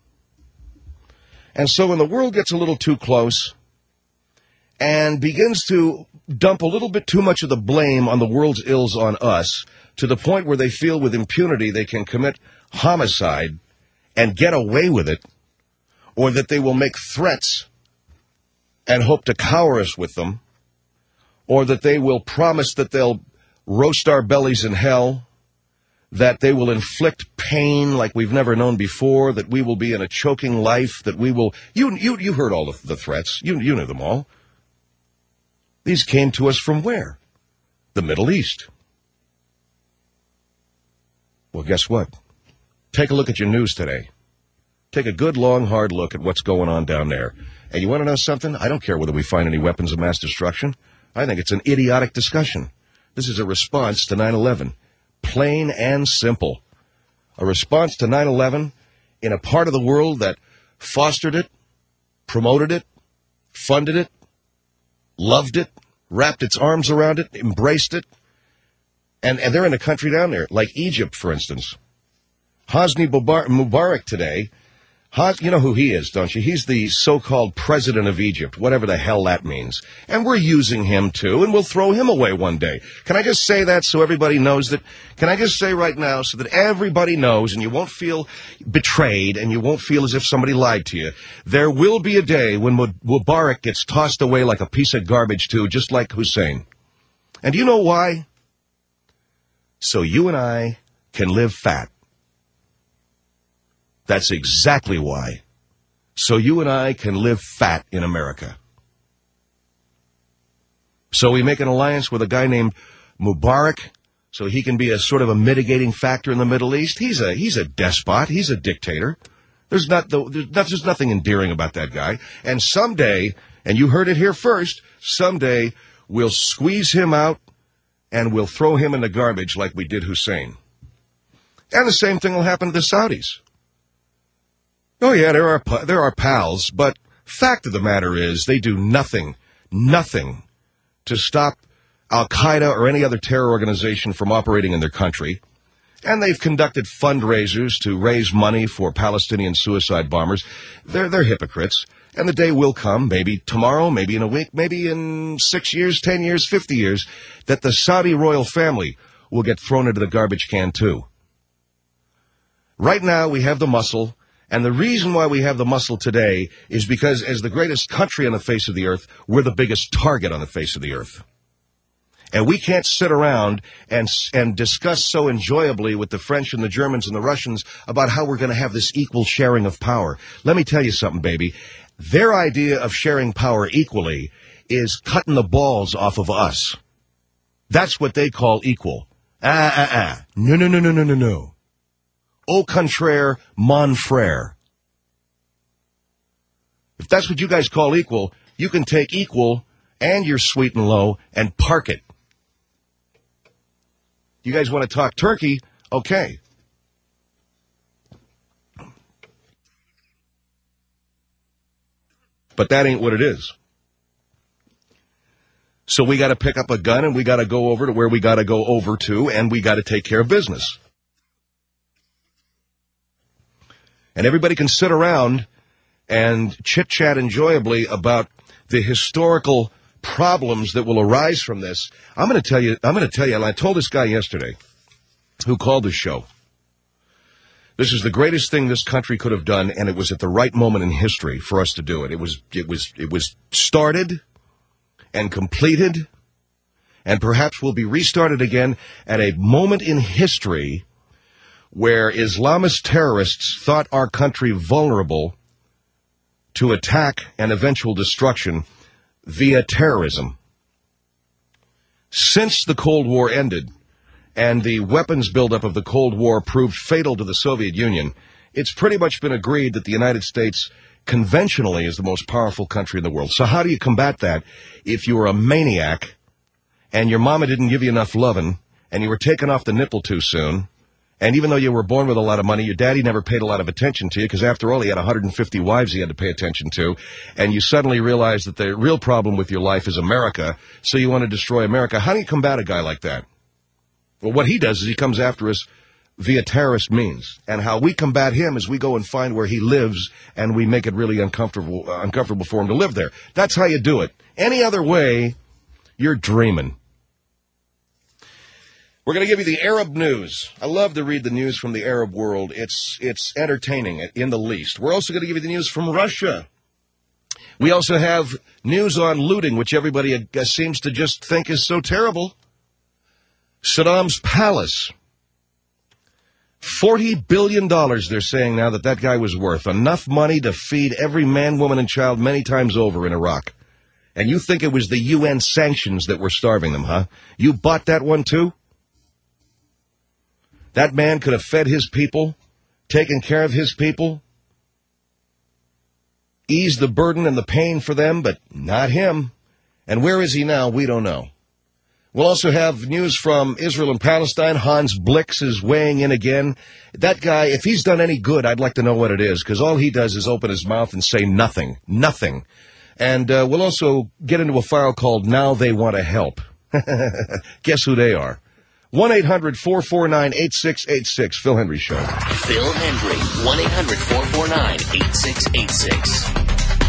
And so when the world gets a little too close and begins to dump a little bit too much of the blame on the world's ills on us, to the point where they feel with impunity they can commit homicide and get away with it, or that they will make threats and hope to cower us with them, or that they will promise that they'll roast our bellies in hell, that they will inflict pain like we've never known before, that we will be in a choking life, that we will... You heard all the threats. You knew them all. These came to us from where? The Middle East. Well, guess what? Take a look at your news today. Take a good, long, hard look at what's going on down there. And you want to know something? I don't care whether we find any weapons of mass destruction. I think it's an idiotic discussion. This is a response to 9/11. Plain and simple. A response to 9/11 in a part of the world that fostered it, promoted it, funded it, loved it, wrapped its arms around it, embraced it. And they're in a country down there, like Egypt, for instance. Hosni Mubarak today, you know who he is, don't you? He's the so-called president of Egypt, whatever the hell that means. And we're using him, too, and we'll throw him away one day. Can I just say that so everybody knows that? Can I just say right now so that everybody knows and you won't feel betrayed and you won't feel as if somebody lied to you? There will be a day when Mubarak gets tossed away like a piece of garbage, too, just like Hussein. And do you know why? So you and I can live fat. That's exactly why. So you and I can live fat in America. So we make an alliance with a guy named Mubarak so he can be a sort of a mitigating factor in the Middle East. He's a despot. He's a dictator. There's nothing endearing about that guy. And someday, and you heard it here first, someday we'll squeeze him out and we'll throw him in the garbage like we did Hussein. And the same thing will happen to the Saudis. Oh, yeah, there are pals, but fact of the matter is they do nothing to stop Al-Qaeda or any other terror organization from operating in their country. And they've conducted fundraisers to raise money for Palestinian suicide bombers. They're hypocrites. And the day will come, maybe tomorrow, maybe in a week, maybe in 6 years, 10 years, 50 years, that the Saudi royal family will get thrown into the garbage can, too. Right now, we have the muscle. And the reason why we have the muscle today is because as the greatest country on the face of the earth, we're the biggest target on the face of the earth. And we can't sit around and discuss so enjoyably with the French and the Germans and the Russians about how we're going to have this equal sharing of power. Let me tell you something, baby. Their idea of sharing power equally is cutting the balls off of us. That's what they call equal. No. Au contraire, mon frère. If that's what you guys call equal, you can take equal and your sweet and low and park it. You guys want to talk Turkey? Okay. But that ain't what it is. So we got to pick up a gun and we got to go over to where we got to go over to and we got to take care of business. And everybody can sit around and chit-chat enjoyably about the historical problems that will arise from this. I'm going to tell you, and I told this guy yesterday who called the show, this is the greatest thing this country could have done, and it was at the right moment in history for us to do it. It was started and completed, and perhaps will be restarted again at a moment in history where Islamist terrorists thought our country vulnerable to attack and eventual destruction via terrorism. Since the Cold War ended and the weapons buildup of the Cold War proved fatal to the Soviet Union, it's pretty much been agreed that the United States conventionally is the most powerful country in the world. So how do you combat that if you were a maniac and your mama didn't give you enough loving and you were taken off the nipple too soon? And even though you were born with a lot of money, your daddy never paid a lot of attention to you because, after all, he had 150 wives he had to pay attention to. And you suddenly realize that the real problem with your life is America, so you want to destroy America. How do you combat a guy like that? Well, what he does is he comes after us via terrorist means. And how we combat him is we go and find where he lives, and we make it really uncomfortable for him to live there. That's how you do it. Any other way, you're dreaming. We're going to give you the Arab news. I love to read the news from the Arab world. It's entertaining in the least. We're also going to give you the news from Russia. We also have news on looting, which everybody seems to just think is so terrible. Saddam's palace. $40 billion they're saying now that guy was worth. Enough money to feed every man, woman, and child many times over in Iraq. And you think it was the UN sanctions that were starving them, huh? You bought that one, too? That man could have fed his people, taken care of his people, eased the burden and the pain for them, but not him. And where is he now? We don't know. We'll also have news from Israel and Palestine. Hans Blix is weighing in again. That guy, if he's done any good, I'd like to know what it is, because all he does is open his mouth and say nothing. Nothing. And we'll also get into a file called Now They Want to Help. Guess who they are? 1-800-449-8686. Phil Hendry Show. Phil Hendry. 1-800-449-8686.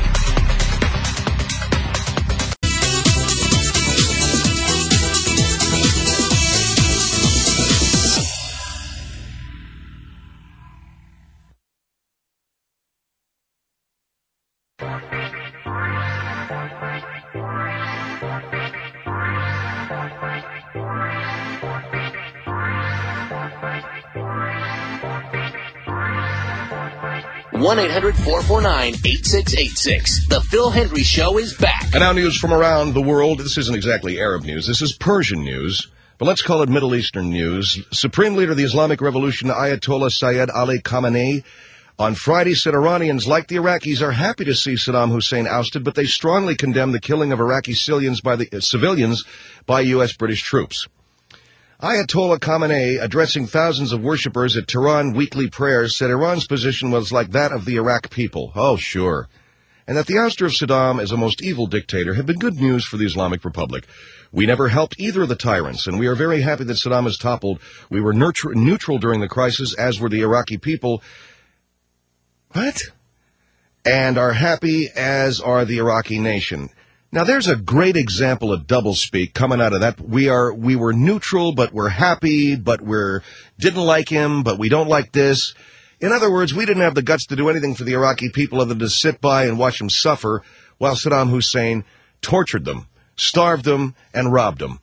1-800-449-8686. The Phil Hendry Show is back. And now news from around the world. This isn't exactly Arab news. This is Persian news, but let's call it Middle Eastern news. Supreme Leader of the Islamic Revolution, Ayatollah Sayyid Ali Khamenei, on Friday said Iranians, like the Iraqis, are happy to see Saddam Hussein ousted, but they strongly condemn the killing of Iraqi civilians by U.S. British troops. Ayatollah Khamenei, addressing thousands of worshippers at Tehran weekly prayers, said Iran's position was like that of the Iraq people. Oh, sure. And that the ouster of Saddam as a most evil dictator had been good news for the Islamic Republic. We never helped either of the tyrants, and we are very happy that Saddam is toppled. We were neutral during the crisis, as were the Iraqi people. What? And are happy, as are the Iraqi nation. Now, there's a great example of doublespeak coming out of that. We were neutral, but we're happy, but didn't like him, but we don't like this. In other words, we didn't have the guts to do anything for the Iraqi people other than to sit by and watch them suffer while Saddam Hussein tortured them, starved them, and robbed them.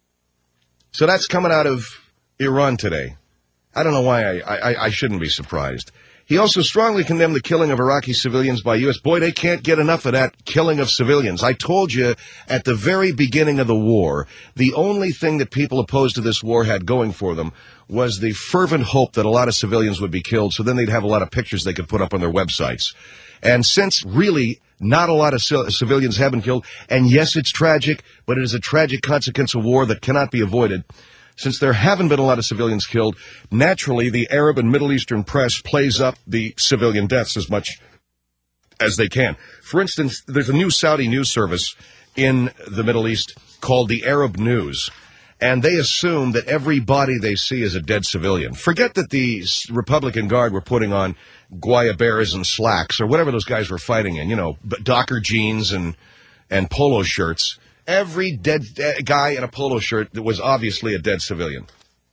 So that's coming out of Iran today. I don't know why I shouldn't be surprised. He also strongly condemned the killing of Iraqi civilians by U.S. Boy, they can't get enough of that killing of civilians. I told you at the very beginning of the war, the only thing that people opposed to this war had going for them was the fervent hope that a lot of civilians would be killed, so then they'd have a lot of pictures they could put up on their websites. And since really not a lot of civilians have been killed, and yes, it's tragic, but it is a tragic consequence of war that cannot be avoided. Since there haven't been a lot of civilians killed, naturally the Arab and Middle Eastern press plays up the civilian deaths as much as they can. For instance, there's a new Saudi news service in the Middle East called the Arab News, and they assume that every body they see is a dead civilian. Forget that the Republican Guard were putting on guayaberas and slacks, or whatever those guys were fighting in, Docker jeans and polo shirts. Every dead guy in a polo shirt that was obviously a dead civilian.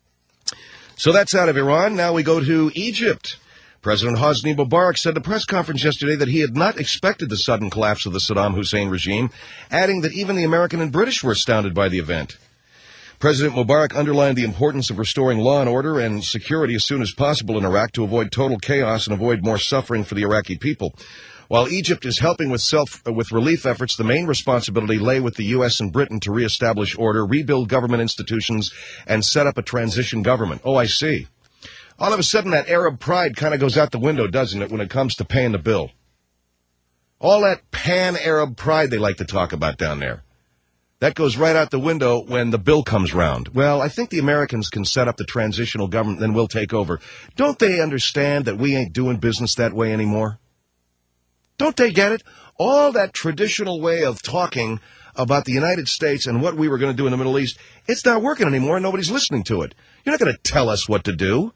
So that's out of Iran. Now we go to Egypt. President Hosni Mubarak said at a press conference yesterday that he had not expected the sudden collapse of the Saddam Hussein regime, adding that even the American and British were astounded by the event. President Mubarak underlined the importance of restoring law and order and security as soon as possible in Iraq to avoid total chaos and avoid more suffering for the Iraqi people. While Egypt is helping with relief efforts, the main responsibility lay with the U.S. and Britain to reestablish order, rebuild government institutions, and set up a transition government. Oh, I see. All of a sudden, that Arab pride kind of goes out the window, doesn't it, when it comes to paying the bill? All that pan-Arab pride they like to talk about down there. That goes right out the window when the bill comes round. Well, I think the Americans can set up the transitional government, then we'll take over. Don't they understand that we ain't doing business that way anymore? Don't they get it? All that traditional way of talking about the United States and what we were going to do in the Middle East, it's not working anymore and nobody's listening to it. You're not going to tell us what to do.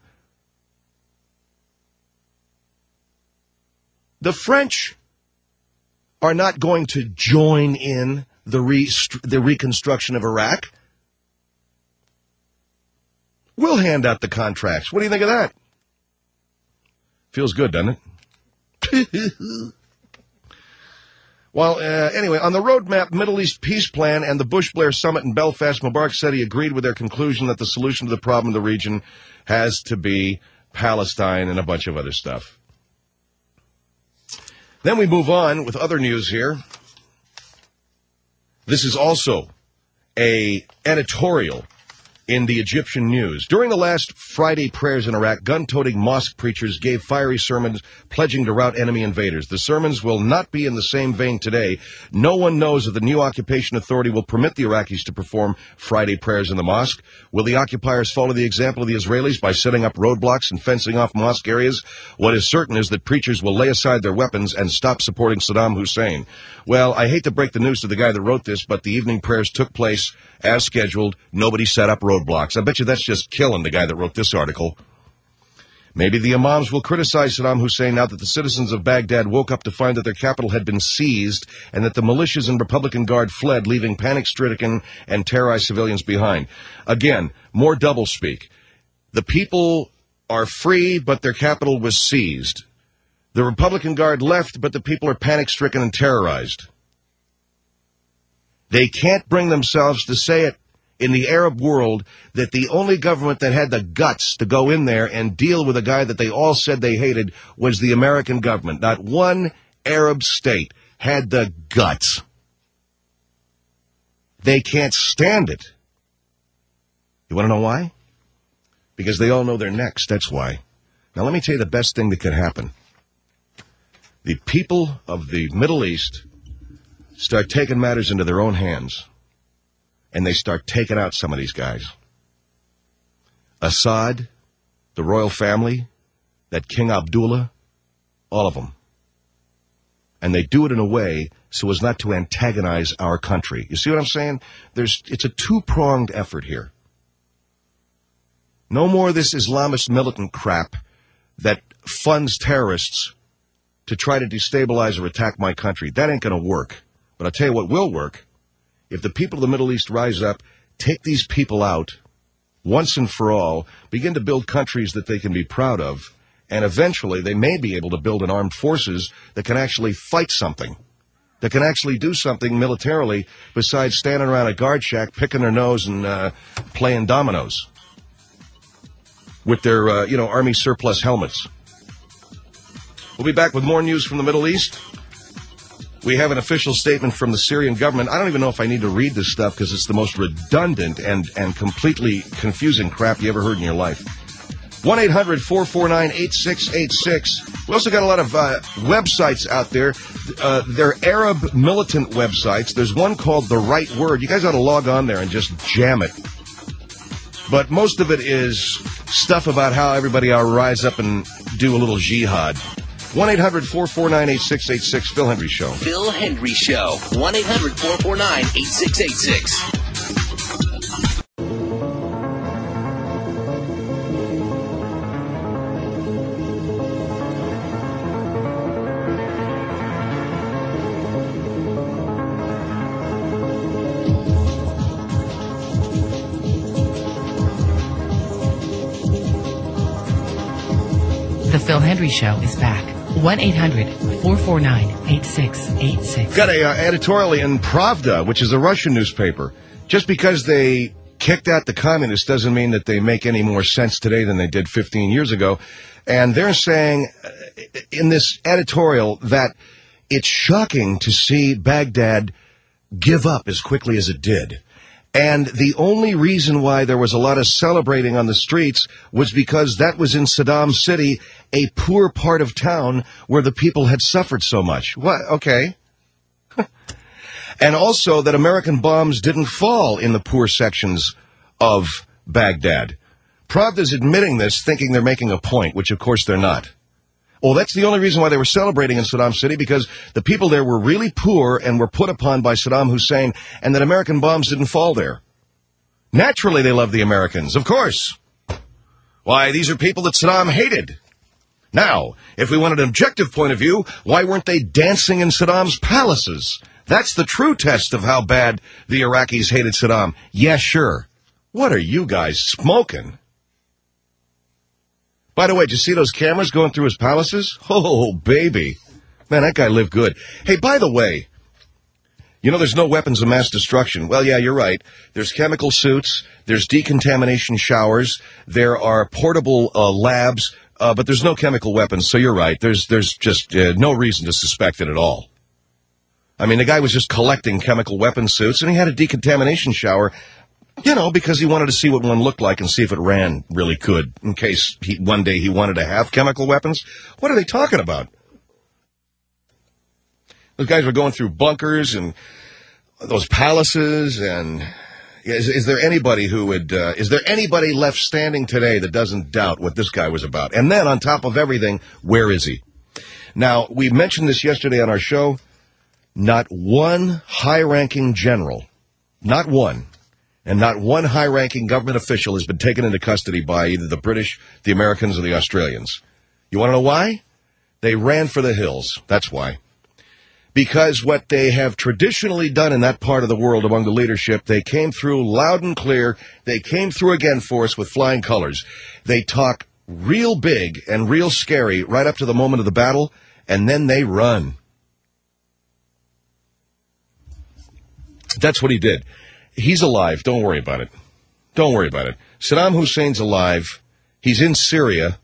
The French are not going to join in the reconstruction of Iraq. We'll hand out the contracts. What do you think of that? Feels good, doesn't it? Well, anyway, on the roadmap, Middle East Peace Plan and the Bush-Blair Summit in Belfast, Mubarak said he agreed with their conclusion that the solution to the problem of the region has to be Palestine, and a bunch of other stuff. Then we move on with other news here. This is also a editorial in the Egyptian News. During the last Friday prayers in Iraq, gun-toting mosque preachers gave fiery sermons pledging to rout enemy invaders. The sermons will not be in the same vein today. No one knows if the new occupation authority will permit the Iraqis to perform Friday prayers in the mosque. Will the occupiers follow the example of the Israelis by setting up roadblocks and fencing off mosque areas? What is certain is that preachers will lay aside their weapons and stop supporting Saddam Hussein. Well, I hate to break the news to the guy that wrote this, but the evening prayers took place as scheduled. Nobody set up roadblocks. I bet you that's just killing the guy that wrote this article. Maybe the imams will criticize Saddam Hussein now that the citizens of Baghdad woke up to find that their capital had been seized and that the militias and Republican Guard fled, leaving panic-stricken and terrorized civilians behind. Again, more doublespeak. The people are free, but their capital was seized. The Republican Guard left, but the people are panic-stricken and terrorized. They can't bring themselves to say it in the Arab world that the only government that had the guts to go in there and deal with a guy that they all said they hated was the American government. Not one Arab state had the guts. They can't stand it. You want to know why? Because they all know they're next, that's why. Now let me tell you the best thing that could happen. The people of the Middle East start taking matters into their own hands, and they start taking out some of these guys. Assad, the royal family, that King Abdullah, all of them. And they do it in a way so as not to antagonize our country. You see what I'm saying? It's a two-pronged effort here. No more of this Islamist militant crap that funds terrorists to try to destabilize or attack my country. That ain't going to work. But I'll tell you what will work. If the people of the Middle East rise up, take these people out once and for all, begin to build countries that they can be proud of, and eventually they may be able to build an armed forces that can actually fight something, that can actually do something militarily besides standing around a guard shack, picking their nose and playing dominoes with their, Army surplus helmets. We'll be back with more news from the Middle East. We have an official statement from the Syrian government. I don't even know if I need to read this stuff because it's the most redundant and completely confusing crap you ever heard in your life. 1-800-449-8686. We also got a lot of websites out there. They're Arab militant websites. There's one called The Right Word. You guys ought to log on there and just jam it. But most of it is stuff about how everybody ought to rise up and do a little jihad. 1-800-449-8686, Phil Hendry Show. Phil Hendry Show. 1-800-449-8686. The Phil Hendry Show is back. 1-800-449-8686. Got a editorial in Pravda, which is a Russian newspaper. Just because they kicked out the communists doesn't mean that they make any more sense today than they did 15 years ago. And they're saying in this editorial that it's shocking to see Baghdad give up as quickly as it did. And the only reason why there was a lot of celebrating on the streets was because that was in Saddam City, a poor part of town where the people had suffered so much. What? Okay. And also that American bombs didn't fall in the poor sections of Baghdad. Pravda's admitting this, thinking they're making a point, which of course they're not. Well, that's the only reason why they were celebrating in Saddam City, because the people there were really poor and were put upon by Saddam Hussein, and that American bombs didn't fall there. Naturally, they love the Americans, of course. Why, these are people that Saddam hated. Now, if we want an objective point of view, why weren't they dancing in Saddam's palaces? That's the true test of how bad the Iraqis hated Saddam. Yeah, sure. What are you guys smoking? By the way, did you see those cameras going through his palaces? Oh, baby. Man, that guy lived good. Hey, by the way, you know there's no weapons of mass destruction. Well, yeah, you're right. There's chemical suits. There's decontamination showers. There are portable labs. But there's no chemical weapons, so you're right. There's just no reason to suspect it at all. I mean, the guy was just collecting chemical weapon suits, and he had a decontamination shower, because he wanted to see what one looked like and see if it ran really good in case one day he wanted to have chemical weapons. What are they talking about? Those guys were going through bunkers and those palaces, and is there anybody is there anybody left standing today that doesn't doubt what this guy was about? And then on top of everything, where is he? Now, we mentioned this yesterday on our show. Not one high-ranking general, not one, and not one high-ranking government official has been taken into custody by either the British, the Americans, or the Australians. You want to know why? They ran for the hills. That's why. Because what they have traditionally done in that part of the world among the leadership, they came through loud and clear. They came through again for us with flying colors. They talk real big and real scary right up to the moment of the battle, and then they run. That's what he did. He's alive. Don't worry about it. Don't worry about it. Saddam Hussein's alive. He's in Syria.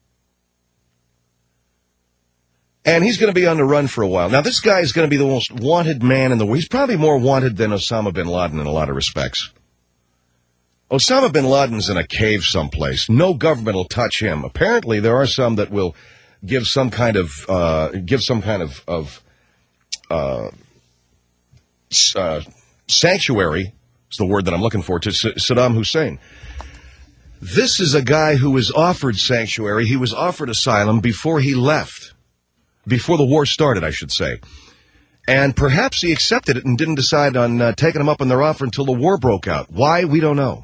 And he's going to be on the run for a while. Now, this guy is going to be the most wanted man in the world. He's probably more wanted than Osama bin Laden in a lot of respects. Osama bin Laden's in a cave someplace. No government will touch him. Apparently, there are some that will give some kind of sanctuary, is the word that I'm looking for, to Saddam Hussein. This is a guy who was offered sanctuary. He was offered asylum before he left. Before the war started, I should say. And perhaps he accepted it and didn't decide on taking him up on their offer until the war broke out. Why? We don't know.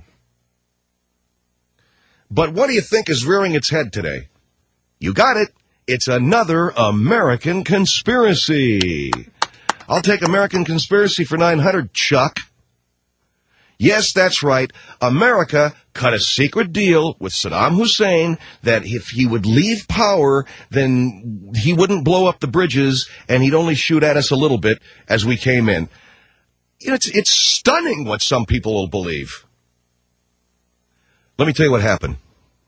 But what do you think is rearing its head today? You got it. It's another American conspiracy. I'll take American conspiracy for 900, Chuck. Yes, that's right. America cut a secret deal with Saddam Hussein that if he would leave power, then he wouldn't blow up the bridges and he'd only shoot at us a little bit as we came in. It's stunning what some people will believe. Let me tell you what happened.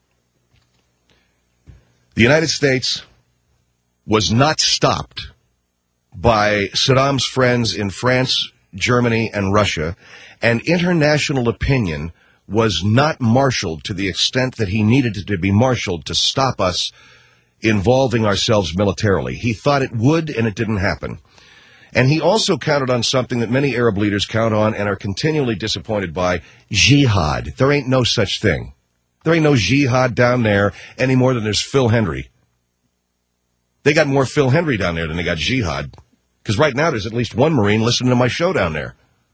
The United States was not stopped by Saddam's friends in France, Germany, and Russia, and international opinion was not marshaled to the extent that he needed it to be marshaled to stop us involving ourselves militarily. He thought it would, and it didn't happen. And he also counted on something that many Arab leaders count on and are continually disappointed by, jihad. There ain't no such thing. There ain't no jihad down there any more than there's Phil Hendry. They got more Phil Hendry down there than they got jihad. Because right now there's at least one Marine listening to my show down there.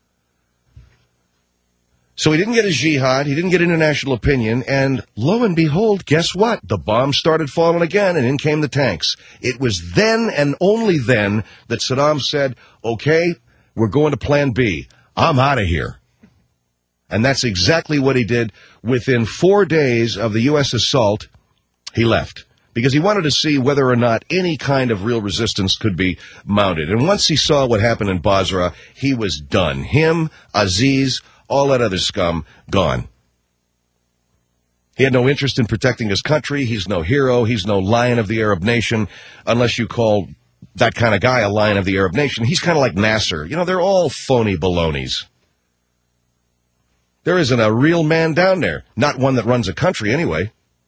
So he didn't get his jihad, he didn't get international opinion, and lo and behold, guess what? The bombs started falling again, and in came the tanks. It was then and only then that Saddam said, okay, we're going to plan B. I'm out of here. And that's exactly what he did. Within 4 days of the U.S. assault, he left. Because he wanted to see whether or not any kind of real resistance could be mounted. And once he saw what happened in Basra, he was done. Him, Aziz, all that other scum, gone. He had no interest in protecting his country. He's no hero. He's no lion of the Arab nation, unless you call that kind of guy a lion of the Arab nation. He's kind of like Nasser. You know, they're all phony balonies. There isn't a real man down there. Not one that runs a country, anyway.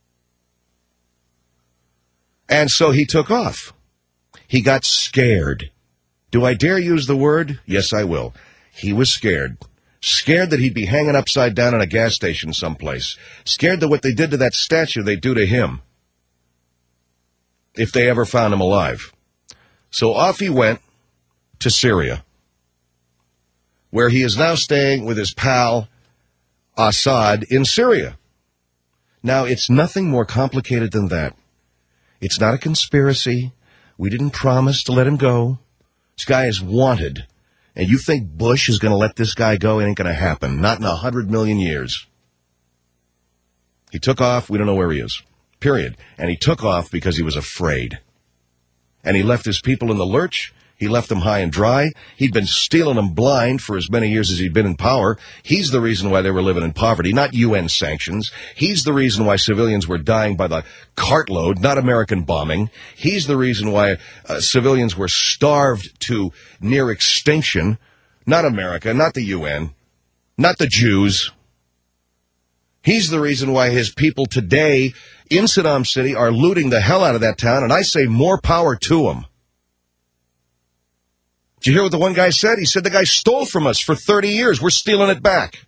And so he took off. He got scared. Do I dare use the word? Yes, I will. He was scared. Scared that he'd be hanging upside down in a gas station someplace. Scared that what they did to that statue, they'd do to him. If they ever found him alive. So off he went to Syria, where he is now staying with his pal Assad in Syria. Now, it's nothing more complicated than that. It's not a conspiracy. We didn't promise to let him go. This guy is wanted. And you think Bush is going to let this guy go? It ain't going to happen. Not in 100 million years. He took off. We don't know where he is. Period. And he took off because he was afraid. And he left his people in the lurch. He left them high and dry. He'd been stealing them blind for as many years as he'd been in power. He's the reason why they were living in poverty, not UN sanctions. He's the reason why civilians were dying by the cartload, not American bombing. He's the reason why civilians were starved to near extinction, not America, not the UN, not the Jews. He's the reason why his people today in Saddam City are looting the hell out of that town, and I say more power to him. Did you hear what the one guy said? He said the guy stole from us for 30 years. We're stealing it back.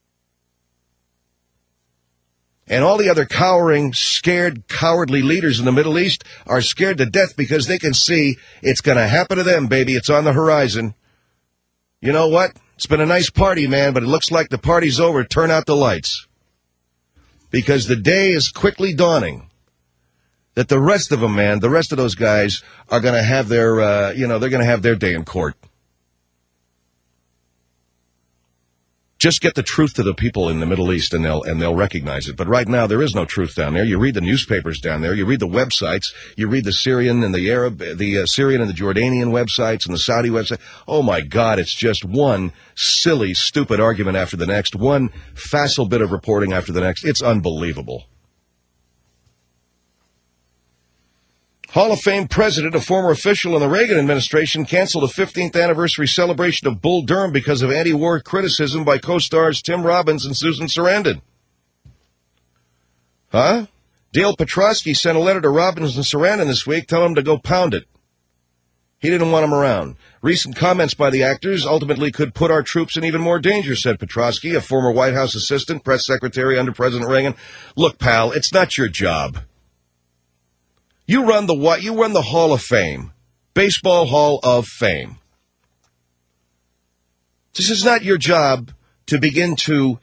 And all the other cowering, scared, cowardly leaders in the Middle East are scared to death because they can see it's going to happen to them, baby. It's on the horizon. You know what? It's been a nice party, man, but it looks like the party's over. Turn out the lights. Because the day is quickly dawning that the rest of them, man, the rest of those guys are going to have their, they're going to have their day in court. Just get the truth to the people in the Middle East, and they'll recognize it. But right now, there is no truth down there. You read the newspapers down there. You read the websites. You read the Syrian and the Arab, the Syrian and the Jordanian websites and the Saudi website. Oh my God! It's just one silly, stupid argument after the next. One facile bit of reporting after the next. It's unbelievable. Hall of Fame president, a former official in the Reagan administration, canceled a 15th anniversary celebration of Bull Durham because of anti-war criticism by co-stars Tim Robbins and Susan Sarandon. Huh? Dale Petrosky sent a letter to Robbins and Sarandon this week telling them to go pound it. He didn't want them around. Recent comments by the actors ultimately could put our troops in even more danger, said Petrosky, a former White House assistant, press secretary under President Reagan. Look, pal, it's not your job. You run the Hall of Fame, Baseball Hall of Fame. This is not your job to begin to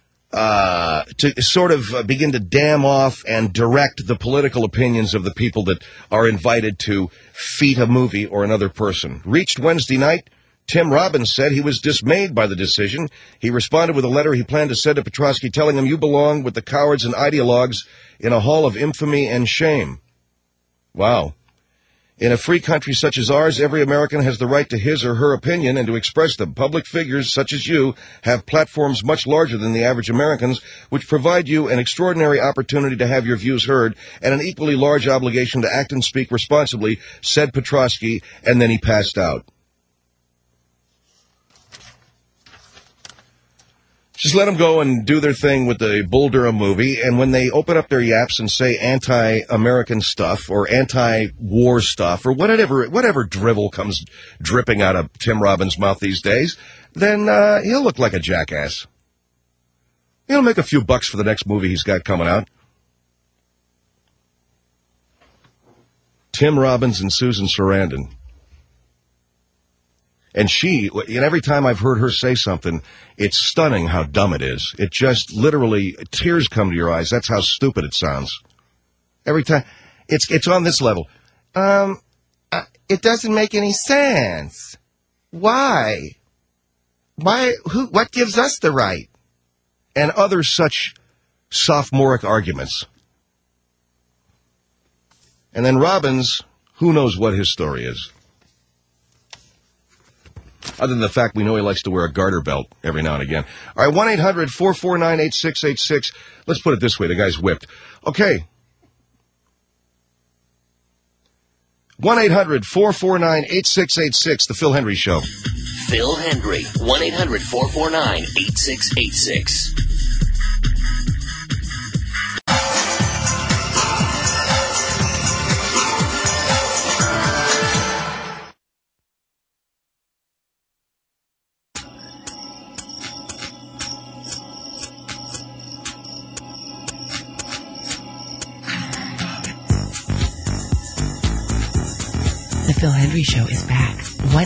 begin to dam off and direct the political opinions of the people that are invited to feat a movie or another person. Reached Wednesday night, Tim Robbins said he was dismayed by the decision. He responded with a letter he planned to send to Petrosky telling him, "You belong with the cowards and ideologues in a hall of infamy and shame." Wow. In a free country such as ours, every American has the right to his or her opinion and to express them. Public figures such as you have platforms much larger than the average Americans, which provide you an extraordinary opportunity to have your views heard and an equally large obligation to act and speak responsibly, said Petrosky, and then he passed out. Just let them go and do their thing with the Bull Durham movie, and when they open up their yaps and say anti-American stuff or anti-war stuff or whatever drivel comes dripping out of Tim Robbins' mouth these days, then he'll look like a jackass. He'll make a few bucks for the next movie he's got coming out. Tim Robbins and Susan Sarandon. And every time I've heard her say something, it's stunning how dumb it is. It just literally, tears come to your eyes. That's how stupid it sounds. Every time. It's on this level. It doesn't make any sense. Why? What gives us the right? And other such sophomoric arguments. And then Robbins, who knows what his story is. Other than the fact we know he likes to wear a garter belt every now and again. All right, 1-800-449-8686. Let's put it this way. The guy's whipped. Okay. 1-800-449-8686, The Phil Hendry Show. Phil Hendry, 1-800-449-8686. The Phil Hendry Show is back.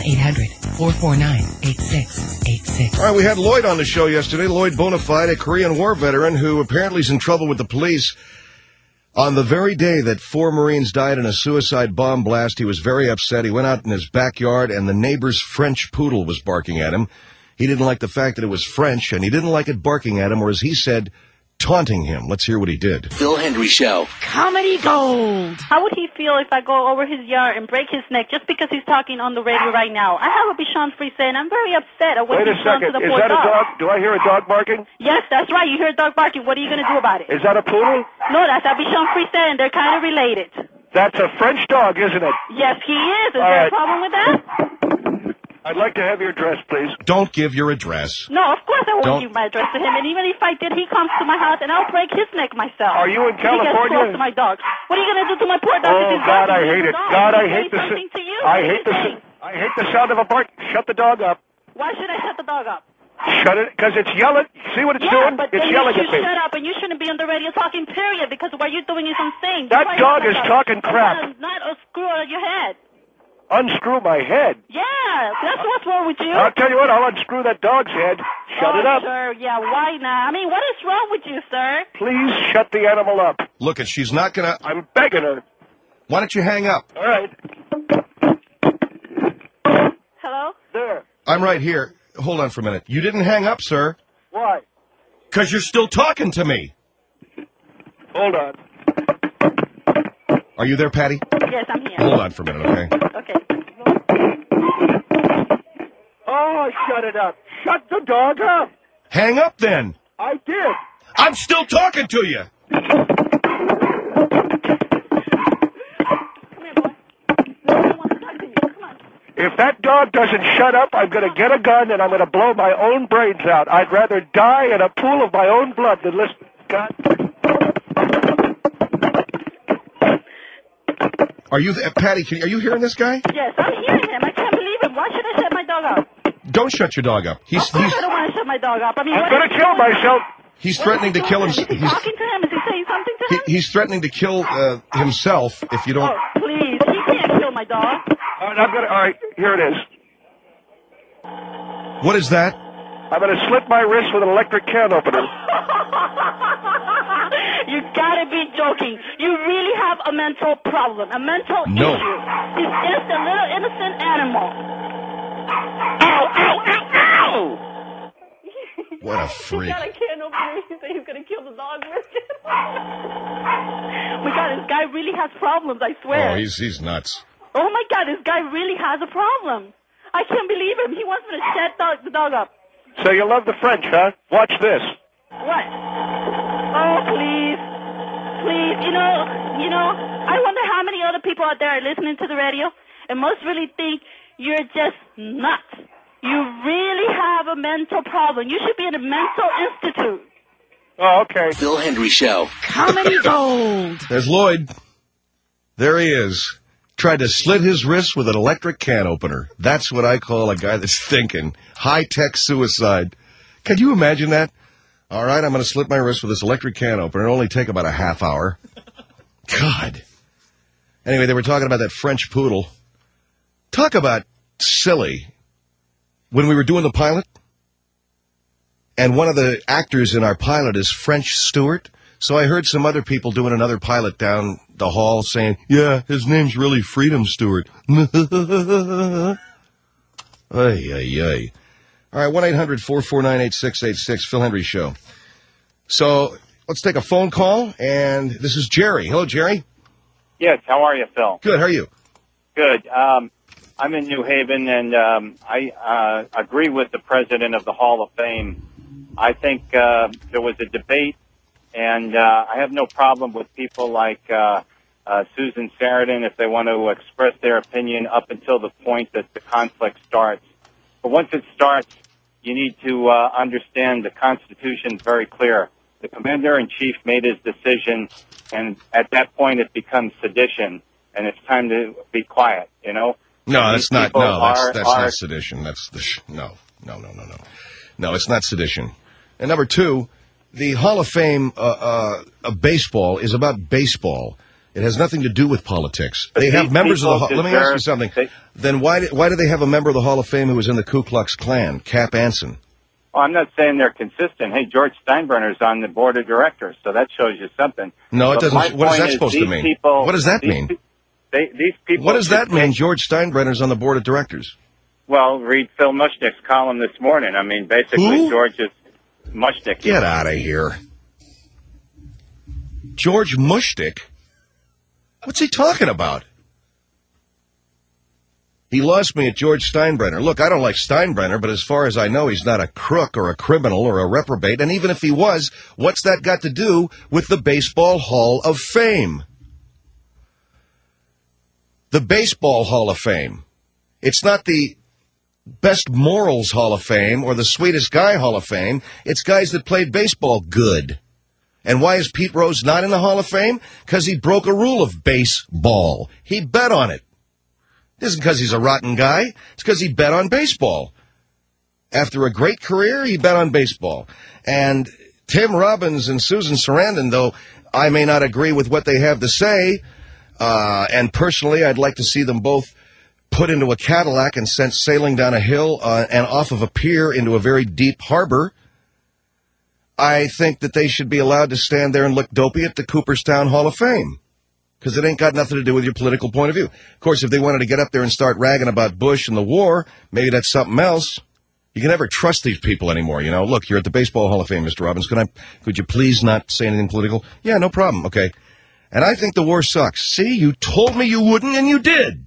1-800-449-8686. All right, we had Lloyd on the show yesterday. Lloyd Bonafide, a Korean War veteran who apparently is in trouble with the police. On the very day that 4 Marines died in a suicide bomb blast, he was very upset. He went out in his backyard, and the neighbor's French poodle was barking at him. He didn't like the fact that it was French, and he didn't like it barking at him, or as he said, taunting him. Let's hear what he did. Phil Hendry Show. Comedy gold. How would he feel if I go over his yard and break his neck just because he's talking on the radio right now? I have a Bichon Frise, and I'm very upset at what Wait a he's done to second. the Is poor that a dog. dog? Do I hear a dog barking? Yes, that's right. You hear a dog barking. What are you going to do about it? Is that a poodle? No, that's a Bichon Frise, and they're kind of related. That's a French dog, isn't it? Yes, he is. Is All there right. a problem with that? I'd like to have your address, please. Don't give your address. No, of course I won't Don't- give my address to him. And even if I did, he comes to my house, and I'll break his neck myself. Are you in He gets California? close to my dog. What are you going to do to my poor dog? if Oh, he's God, I barking? hate He's a it. dog. God, I He hate says the something to you. I What hate do you the I hate the sound of a bark. Shut the dog up. Why should I shut the dog up? Shut it, because it's yelling. See what it's doing? But It's then yelling you at should me. shut up, and you shouldn't be on the radio talking, period, because what you're doing is insane. That Why dog you is shut up? talking crap. Not a screw out of your head. Unscrew my head. Yeah, that's what's wrong with you. I'll tell you what, I'll unscrew that dog's head. Shut it up. Sure, yeah, why not? I mean, what is wrong with you, sir? Please shut the animal up. Look, and she's not going to... I'm begging her. Why don't you hang up? All right. Hello? There. I'm right here. Hold on for a minute. You didn't hang up, sir. Why? Because you're still talking to me. Hold on. Are you there, Patty? Yes, I'm here. Hold on for a minute, okay? Okay. Oh, shut it up. Shut the dog up. Hang up, then. I did. I'm still talking to you. If that dog doesn't shut up, I'm going to get a gun and I'm going to blow my own brains out. I'd rather die in a pool of my own blood than listen. God. Are you, Patty? Are you hearing this guy? Yes, I'm hearing him. I can't believe him. Why should I shut my dog up? Don't shut your dog up. Of course I don't want to shut my dog up. I mean, I'm what going is to kill myself. He's threatening to kill him. Is he talking to him? Is he saying something to him? He's threatening to kill himself if you don't. Oh, please. He can't kill my dog. All right, here it is. What is that? I'm going to slit my wrist with an electric can opener. You gotta be joking. You really have a mental problem, a mental No. issue. He's just a little innocent animal. Ow, ow, ow, ow! What a He freak. got a can opener. He said he's gonna kill the dog with it. Oh my God, this guy really has problems, I swear. Oh, he's nuts. Oh my God, this guy really has a problem. I can't believe him. He wants me to shut the dog up. So you love the French, huh? Watch this. What? Oh, please. Please. You know, I wonder how many other people out there are listening to the radio and most really think you're just nuts. You really have a mental problem. You should be in a mental institute. Oh, okay. Phil Hendry Show. Comedy gold. There's Lloyd. There he is. Tried to slit his wrist with an electric can opener. That's what I call a guy that's thinking. High-tech suicide. Can you imagine that? All right, I'm going to slit my wrist with this electric can opener. It'll only take about a half hour. God. Anyway, they were talking about that French poodle. Talk about silly. When we were doing the pilot, and one of the actors in our pilot is French Stewart, so I heard some other people doing another pilot down the hall saying, yeah, his name's really Freedom Stewart. Ay, ay, ay. All right, 1-800-449-8686, Phil Hendry Show. So let's take a phone call, and this is Jerry. Hello, Jerry. Yes, how are you, Phil? Good, how are you? Good. I'm in New Haven, and I agree with the president of the Hall of Fame. I think there was a debate, and I have no problem with people like Susan Sarandon if they want to express their opinion up until the point that the conflict starts. But once it starts, you need to understand the Constitution is very clear. The commander-in-chief made his decision, and at that point it becomes sedition, and it's time to be quiet, you know? No, that's not. people No, that's are- not sedition. That's the no. No, it's not sedition. And number two, the Hall of Fame of baseball is about baseball. It has nothing to do with politics. But They have these members of the. people Let me ask you deserve- something. Then why do they have a member of the Hall of Fame who was in the Ku Klux Klan, Cap Anson? Well, I'm not saying they're consistent. Hey, George Steinbrenner's on the board of directors, so that shows you something. No, it But my doesn't. What is point that supposed to these mean? people- What does that these mean? pe- These people. What does that should mean? take- George Steinbrenner's on the board of directors. Well, read Phil Mushnick's column this morning. I mean, basically, Who? George is Mushnick. Get out of here. George Mushnick? What's he talking about? He lost me at George Steinbrenner. Look, I don't like Steinbrenner, but as far as I know, he's not a crook or a criminal or a reprobate. And even if he was, what's that got to do with the Baseball Hall of Fame? The Baseball Hall of Fame. It's not the Best Morals Hall of Fame or the Sweetest Guy Hall of Fame. It's guys that played baseball good. And why is Pete Rose not in the Hall of Fame? Because he broke a rule of baseball. He bet on it. It isn't because he's a rotten guy. It's because he bet on baseball. After a great career, he bet on baseball. And Tim Robbins and Susan Sarandon, though I may not agree with what they have to say, and personally I'd like to see them both put into a Cadillac and sent sailing down a hill and off of a pier into a very deep harbor, I think that they should be allowed to stand there and look dopey at the Cooperstown Hall of Fame. Because it ain't got nothing to do with your political point of view. Of course, if they wanted to get up there and start ragging about Bush and the war, maybe that's something else. You can never trust these people anymore, you know. Look, you're at the Baseball Hall of Fame, Mr. Robbins. Could you please not say anything political? Yeah, no problem. Okay. And I think the war sucks. See, you told me you wouldn't, and you did.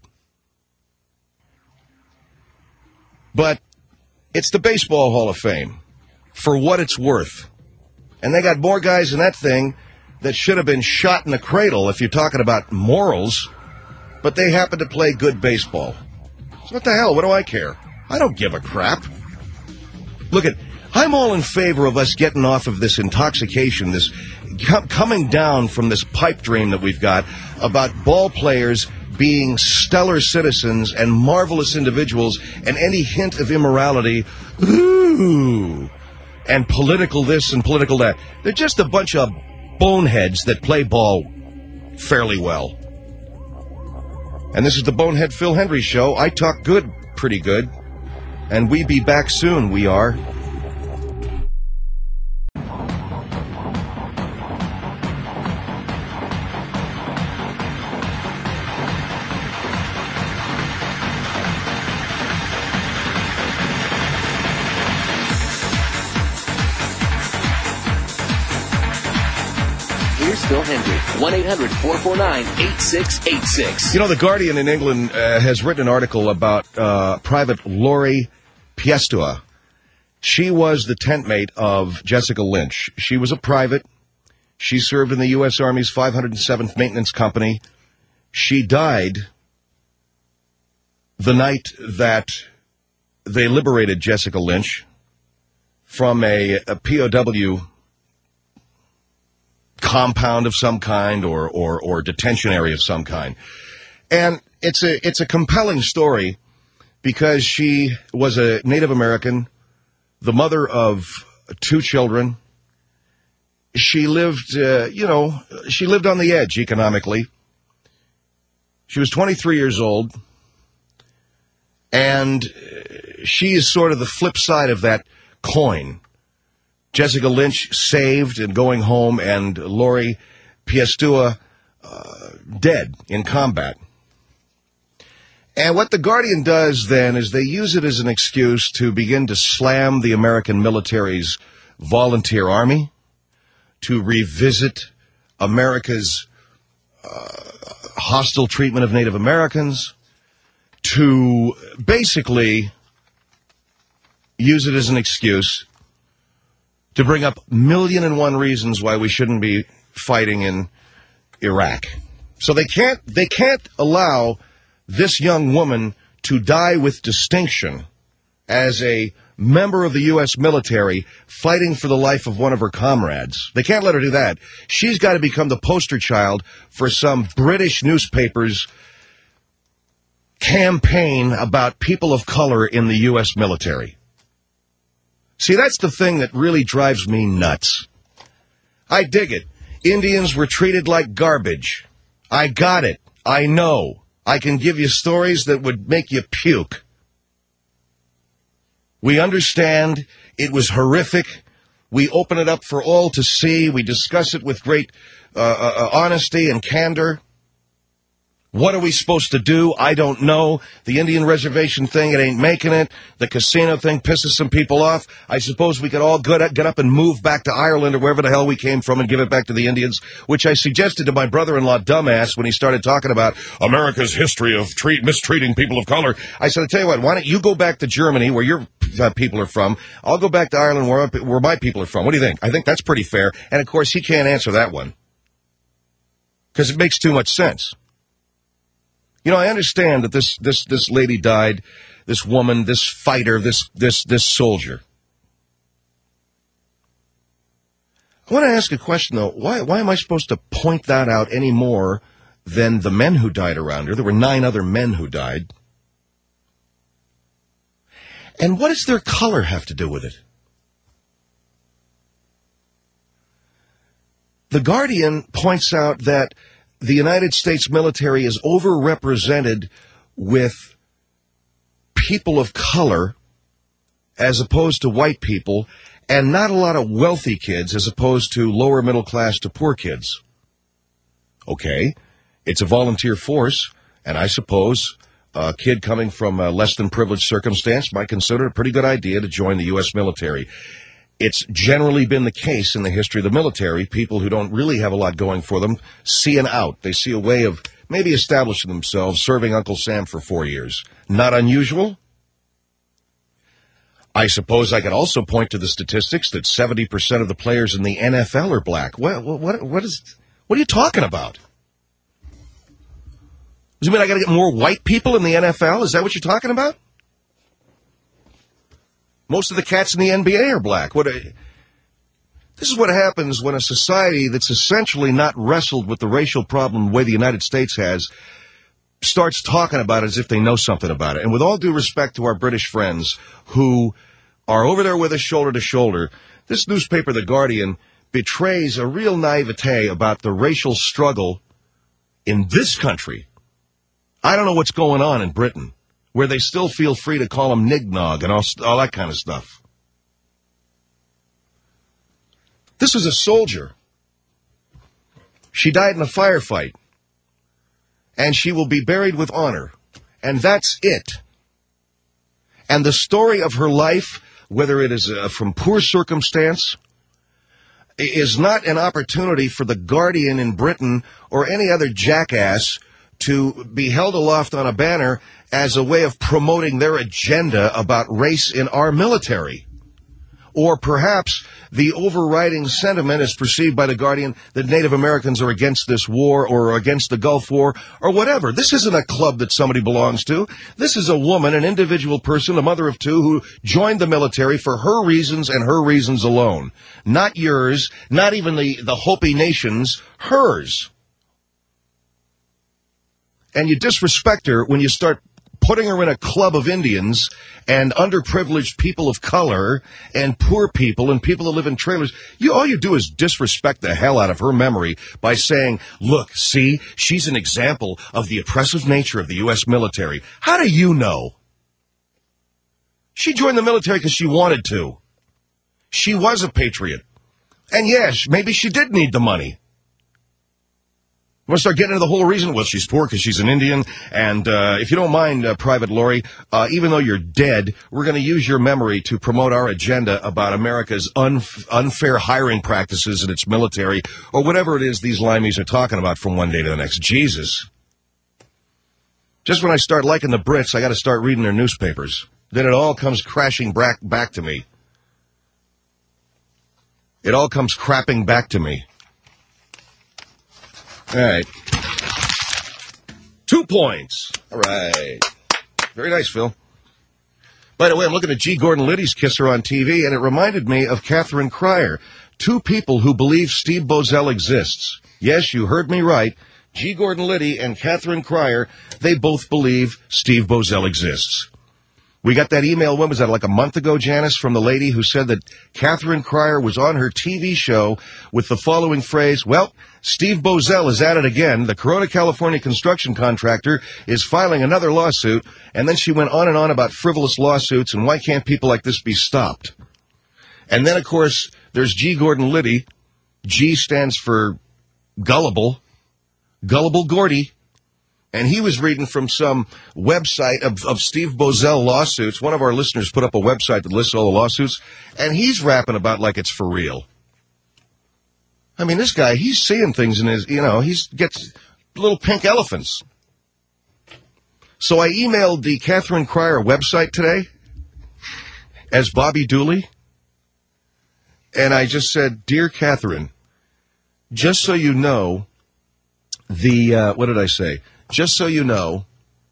But it's the Baseball Hall of Fame, for what it's worth. And they got more guys in that thing that should have been shot in the cradle if you're talking about morals, but they happen to play good baseball. So what the hell? What do I care? I don't give a crap. Look, I'm all in favor of us getting off of this intoxication, this coming down from this pipe dream that we've got about ball players being stellar citizens and marvelous individuals, and any hint of immorality, ooh, and political this and political that. They're just a bunch of boneheads that play ball fairly well. And this is the Bonehead Phil Hendrie Show. I talk good, pretty good. And we be back soon, we are. Phil Hendrie, 1-800-449-8686. You know, The Guardian in England has written an article about Private Lori Piestua. She was the tent mate of Jessica Lynch. She was a private. She served in the U.S. Army's 507th Maintenance Company. She died the night that they liberated Jessica Lynch from a POW compound of some kind or detention area of some kind. And it's a compelling story because she was a Native American, the mother of 2 children. She lived, she lived on the edge economically. She was 23 years old, and she is sort of the flip side of that coin. Jessica Lynch saved and going home, and Lori Piestua dead in combat. And what The Guardian does then is they use it as an excuse to begin to slam the American military's volunteer army, to revisit America's hostile treatment of Native Americans, to basically use it as an excuse to bring up 1,000,001 reasons why we shouldn't be fighting in Iraq. So they can't allow this young woman to die with distinction as a member of the U.S. military fighting for the life of one of her comrades. They can't let her do that. She's got to become the poster child for some British newspaper's campaign about people of color in the U.S. military. See, that's the thing that really drives me nuts. I dig it. Indians were treated like garbage. I got it. I know. I can give you stories that would make you puke. We understand it was horrific. We open it up for all to see. We discuss it with great honesty and candor. What are we supposed to do? I don't know. The Indian reservation thing, it ain't making it. The casino thing pisses some people off. I suppose we could all get up and move back to Ireland or wherever the hell we came from and give it back to the Indians, which I suggested to my brother-in-law, dumbass, when he started talking about America's history of mistreating people of color. I said, I'll tell you what, why don't you go back to Germany, where your people are from. I'll go back to Ireland, where my people are from. What do you think? I think that's pretty fair. And, of course, he can't answer that one because it makes too much sense. You know, I understand that this lady died, this woman, this fighter, this soldier. I want to ask a question, though. Why am I supposed to point that out any more than the men who died around her? There were 9 other men who died. And what does their color have to do with it? The Guardian points out that the United States military is overrepresented with people of color as opposed to white people, and not a lot of wealthy kids as opposed to lower middle class to poor kids. Okay, it's a volunteer force, and I suppose a kid coming from a less than privileged circumstance might consider it a pretty good idea to join the U.S. military. It's generally been the case in the history of the military. People who don't really have a lot going for them see an out. They see a way of maybe establishing themselves, serving Uncle Sam for 4 years. Not unusual? I suppose I could also point to the statistics that 70% of the players in the NFL are black. What are you talking about? Does it mean I got to get more white people in the NFL? Is that what you're talking about? Most of the cats in the NBA are black. This is what happens when a society that's essentially not wrestled with the racial problem the way the United States has starts talking about it as if they know something about it. And with all due respect to our British friends who are over there with us shoulder to shoulder, this newspaper, The Guardian, betrays a real naivete about the racial struggle in this country. I don't know what's going on in Britain, where they still feel free to call them nignog and all that kind of stuff. This is a soldier. She died in a firefight, and she will be buried with honor, and that's it. And the story of her life, whether it is from poor circumstance, is not an opportunity for The Guardian in Britain or any other jackass to be held aloft on a banner as a way of promoting their agenda about race in our military. Or perhaps the overriding sentiment is perceived by The Guardian that Native Americans are against this war or against the Gulf War or whatever. This isn't a club that somebody belongs to. This is a woman, an individual person, a mother of 2 who joined the military for her reasons and her reasons alone. Not yours, not even the Hopi Nation's, hers. And you disrespect her when you start putting her in a club of Indians and underprivileged people of color and poor people and people that live in trailers. All you do is disrespect the hell out of her memory by saying, look, see, she's an example of the oppressive nature of the U.S. military. How do you know? She joined the military because she wanted to. She was a patriot. And yes, maybe she did need the money. You want to start getting into the whole reason? Well, she's poor because she's an Indian, and if you don't mind, Private Lori, even though you're dead, we're going to use your memory to promote our agenda about America's unfair hiring practices in its military, or whatever it is these limeys are talking about from one day to the next. Jesus. Just when I start liking the Brits, I got to start reading their newspapers. Then it all comes crashing back to me. It all comes crapping back to me. All right. 2 points. All right. Very nice, Phil. By the way, I'm looking at G. Gordon Liddy's kisser on TV, and it reminded me of Catherine Cryer. 2 people who believe Steve Boesel exists. Yes, you heard me right. G. Gordon Liddy and Catherine Cryer, they both believe Steve Boesel exists. We got that email, when was that, like a month ago, Janice, from the lady who said that Catherine Cryer was on her TV show with the following phrase, well, Steve Boesel is at it again. The Corona, California construction contractor is filing another lawsuit. And then she went on and on about frivolous lawsuits and why can't people like this be stopped? And then, of course, there's G. Gordon Liddy. G stands for gullible. Gullible Gordy. And he was reading from some website of Steve Bozell lawsuits. One of our listeners put up a website that lists all the lawsuits, and he's rapping about like it's for real. I mean, this guy, he's seeing things in his, he gets little pink elephants. So I emailed the Catherine Cryer website today as Bobby Dooley, and I just said, Dear Catherine, just so you know, what did I say? Just so you know,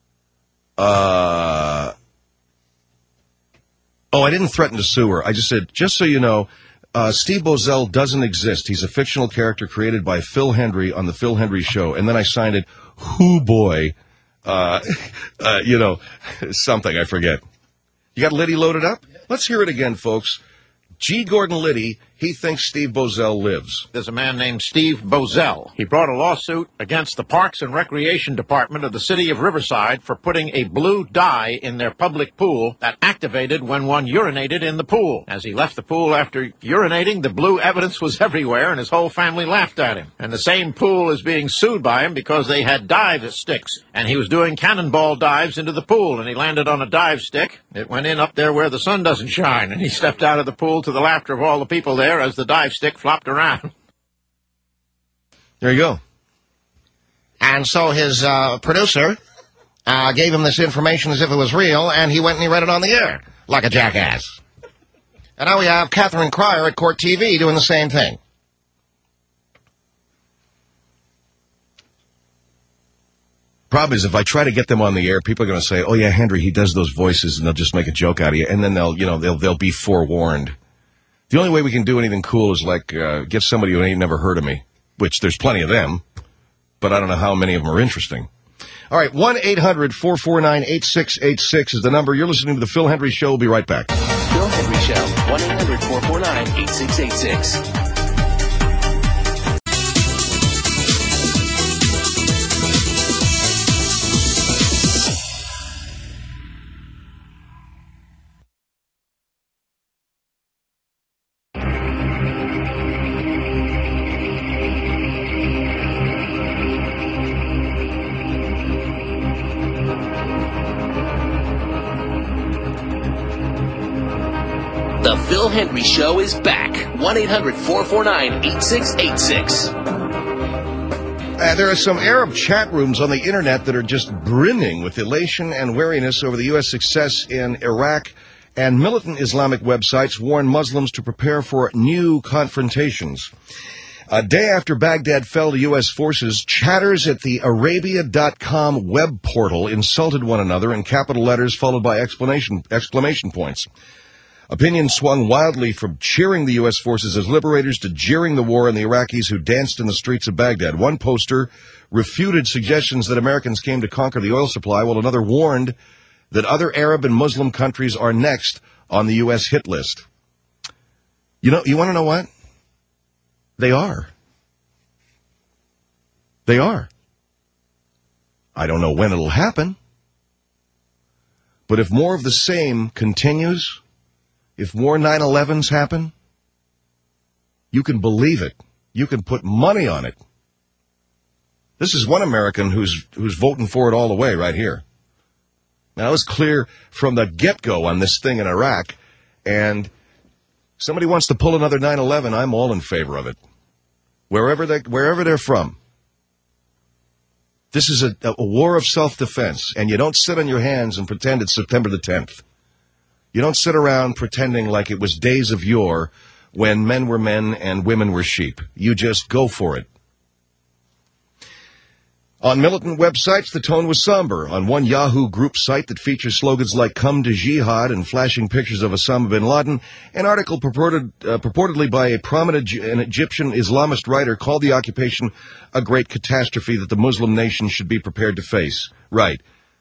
I didn't threaten to sue her. I just said, just so you know, Steve Bozell doesn't exist. He's a fictional character created by Phil Hendry on The Phil Hendry Show. And then I signed it, hoo boy, something, I forget. You got Liddy loaded up? Let's hear it again, folks. G. Gordon Liddy, he thinks Steve Bozell lives. There's a man named Steve Bozell. He brought a lawsuit against the Parks and Recreation Department of the city of Riverside for putting a blue dye in their public pool that activated when one urinated in the pool. As he left the pool after urinating, the blue evidence was everywhere, and his whole family laughed at him. And the same pool is being sued by him because they had dive sticks, and he was doing cannonball dives into the pool, and he landed on a dive stick. It went in up there where the sun doesn't shine, and he stepped out of the pool to the laughter of all the people there as the dive stick flopped around. There you go. And so his producer gave him this information as if it was real, and he went and he read it on the air like a jackass. And now we have Catherine Cryer at Court TV doing the same thing. Problem is, if I try to get them on the air, people are going to say, "Oh yeah, Henry, he does those voices," and they'll just make a joke out of you, and then they'll be forewarned. The only way we can do anything cool is like get somebody who ain't never heard of me, which there's plenty of them, but I don't know how many of them are interesting. All right, 1-800-449-8686 is the number. You're listening to the Phil Hendry Show. We'll be right back. Phil Hendry Show, 1-800-449-8686. The Phil Hendry Show is back. 1-800-449-8686. There are some Arab chat rooms on the internet that are just brimming with elation and wariness over the U.S. success in Iraq, and militant Islamic websites warn Muslims to prepare for new confrontations. A day after Baghdad fell to U.S. forces, chatters at the Arabia.com web portal insulted one another in capital letters followed by exclamation points. Opinion swung wildly from cheering the U.S. forces as liberators to jeering the war and the Iraqis who danced in the streets of Baghdad. One poster refuted suggestions that Americans came to conquer the oil supply, while another warned that other Arab and Muslim countries are next on the U.S. hit list. You want to know what? They are. They are. I don't know when it'll happen. But if more of the same continues, if more 9/11s happen, you can believe it. You can put money on it. This is one American who's voting for it all the way right here. Now, it was clear from the get-go on this thing in Iraq, and somebody wants to pull another 9/11, I'm all in favor of it. Wherever they're from. This is a war of self-defense, and you don't sit on your hands and pretend it's September the 10th. You don't sit around pretending like it was days of yore when men were men and women were sheep. You just go for it. On militant websites, the tone was somber. On one Yahoo group site that features slogans like "Come to Jihad" and flashing pictures of Osama bin Laden, an article purportedly by a prominent Egyptian Islamist writer called the occupation a great catastrophe that the Muslim nation should be prepared to face. Right.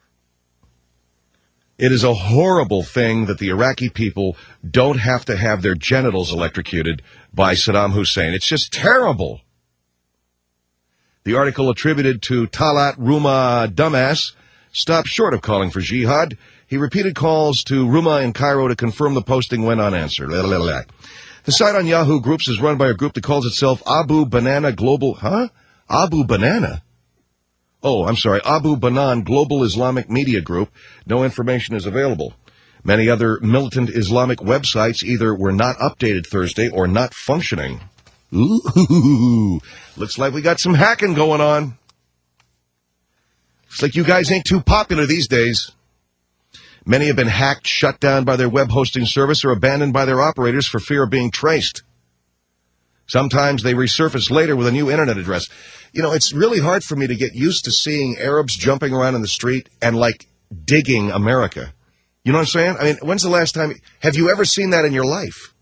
It is a horrible thing that the Iraqi people don't have to have their genitals electrocuted by Saddam Hussein. It's just terrible. The article attributed to Talat Ruma Dumbass stopped short of calling for jihad. He repeated calls to Ruma in Cairo to confirm the posting went unanswered. The site on Yahoo Groups is run by a group that calls itself Abu Banana Global. Huh? Abu Banana? Abu Banan Global Islamic Media Group. No information is available. Many other militant Islamic websites either were not updated Thursday or not functioning. Ooh, looks like we got some hacking going on. Looks like you guys ain't too popular these days. Many have been hacked, shut down by their web hosting service, or abandoned by their operators for fear of being traced. Sometimes they resurface later with a new internet address. You know, it's really hard for me to get used to seeing Arabs jumping around in the street and, like, digging America. You know what I'm saying? I mean, when's the last time? Have you ever seen that in your life?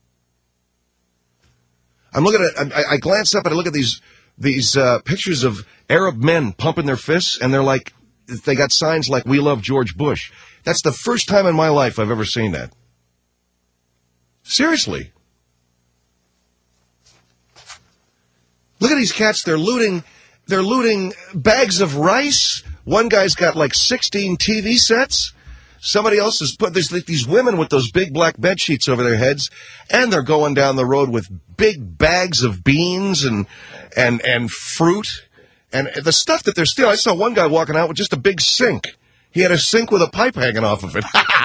I'm looking at. I glance up and I look at these pictures of Arab men pumping their fists, and they're like, they got signs like "We love George Bush." That's the first time in my life I've ever seen that. Seriously. Look at these cats. They're looting bags of rice. One guy's got like 16 TV sets. Somebody else has put, there's like these women with those big black bed sheets over their heads, and they're going down the road with big bags of beans and fruit and the stuff that they're stealing. I saw one guy walking out with just a big sink. He had a sink with a pipe hanging off of it.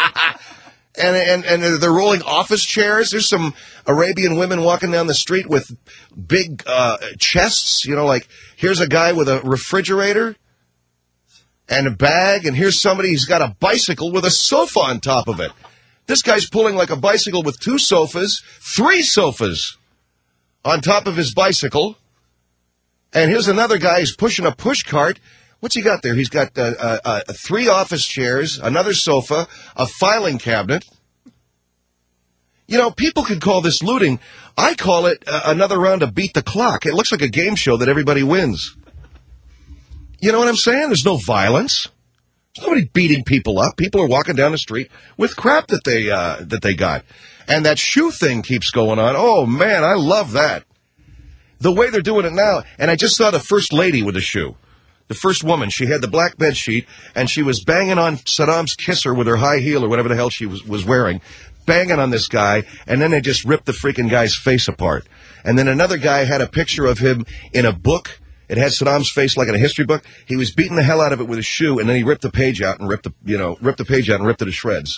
And they're rolling office chairs. There's some Arabian women walking down the street with big chests. You know, like, here's a guy with a refrigerator and a bag, and here's somebody who's got a bicycle with a sofa on top of it. This guy's pulling like a bicycle with 2 sofas, 3 sofas on top of his bicycle. And here's another guy who's pushing a push cart. What's he got there? He's got 3 office chairs, another sofa, a filing cabinet. You know, people could call this looting. I call it another round of Beat the Clock. It looks like a game show that everybody wins. You know what I'm saying? There's no violence. There's nobody beating people up. People are walking down the street with crap that they got. And that shoe thing keeps going on. Oh, man, I love that. The way they're doing it now. And I just saw the first lady with a shoe. The first woman, she had the black bed sheet, and she was banging on Saddam's kisser with her high heel or whatever the hell she was wearing, banging on this guy, and then they just ripped the freaking guy's face apart. And then another guy had a picture of him in a book. It had Saddam's face like in a history book. He was beating the hell out of it with his shoe, and then he ripped the page out and ripped the page out and ripped it to shreds.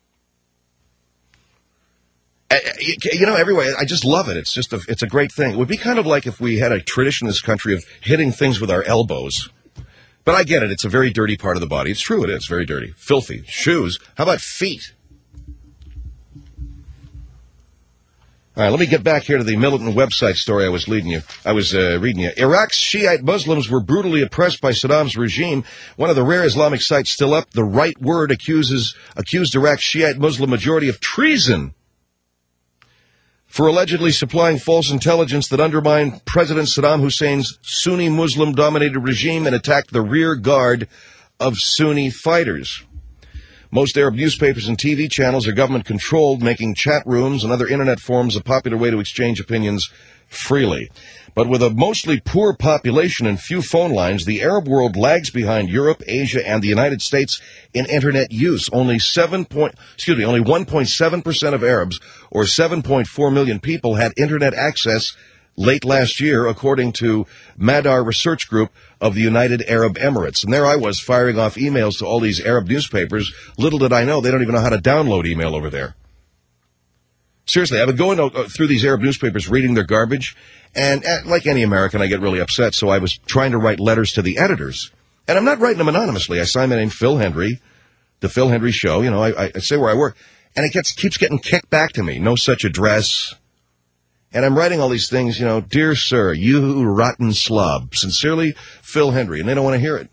You know, everywhere. I just love it. It's a great thing. It would be kind of like if we had a tradition in this country of hitting things with our elbows. But I get it. It's a very dirty part of the body. It's true. It is very dirty. Filthy. Shoes. How about feet? All right, let me get back here to the militant website story I was reading you. Iraq's Shiite Muslims were brutally oppressed by Saddam's regime. One of the rare Islamic sites still up. The Right Word accused Iraq's Shiite Muslim majority of treason for allegedly supplying false intelligence that undermined President Saddam Hussein's Sunni Muslim-dominated regime and attacked the rear guard of Sunni fighters. Most Arab newspapers and TV channels are government-controlled, making chat rooms and other internet forums a popular way to exchange opinions freely. But with a mostly poor population and few phone lines, the Arab world lags behind Europe, Asia, and the United States in internet use. Only 1.7% of Arabs, or 7.4 million people, had internet access late last year, according to Madar Research Group of the United Arab Emirates. And there I was firing off emails to all these Arab newspapers. Little did I know, they don't even know how to download email over there. Seriously, I've been going through these Arab newspapers, reading their garbage, and like any American, I get really upset, so I was trying to write letters to the editors. And I'm not writing them anonymously. I sign my name, Phil Hendry, The Phil Hendry Show. You know, I say where I work. And it keeps getting kicked back to me. No such address. And I'm writing all these things, you know, dear sir, you rotten slob. Sincerely, Phil Hendry. And they don't want to hear it.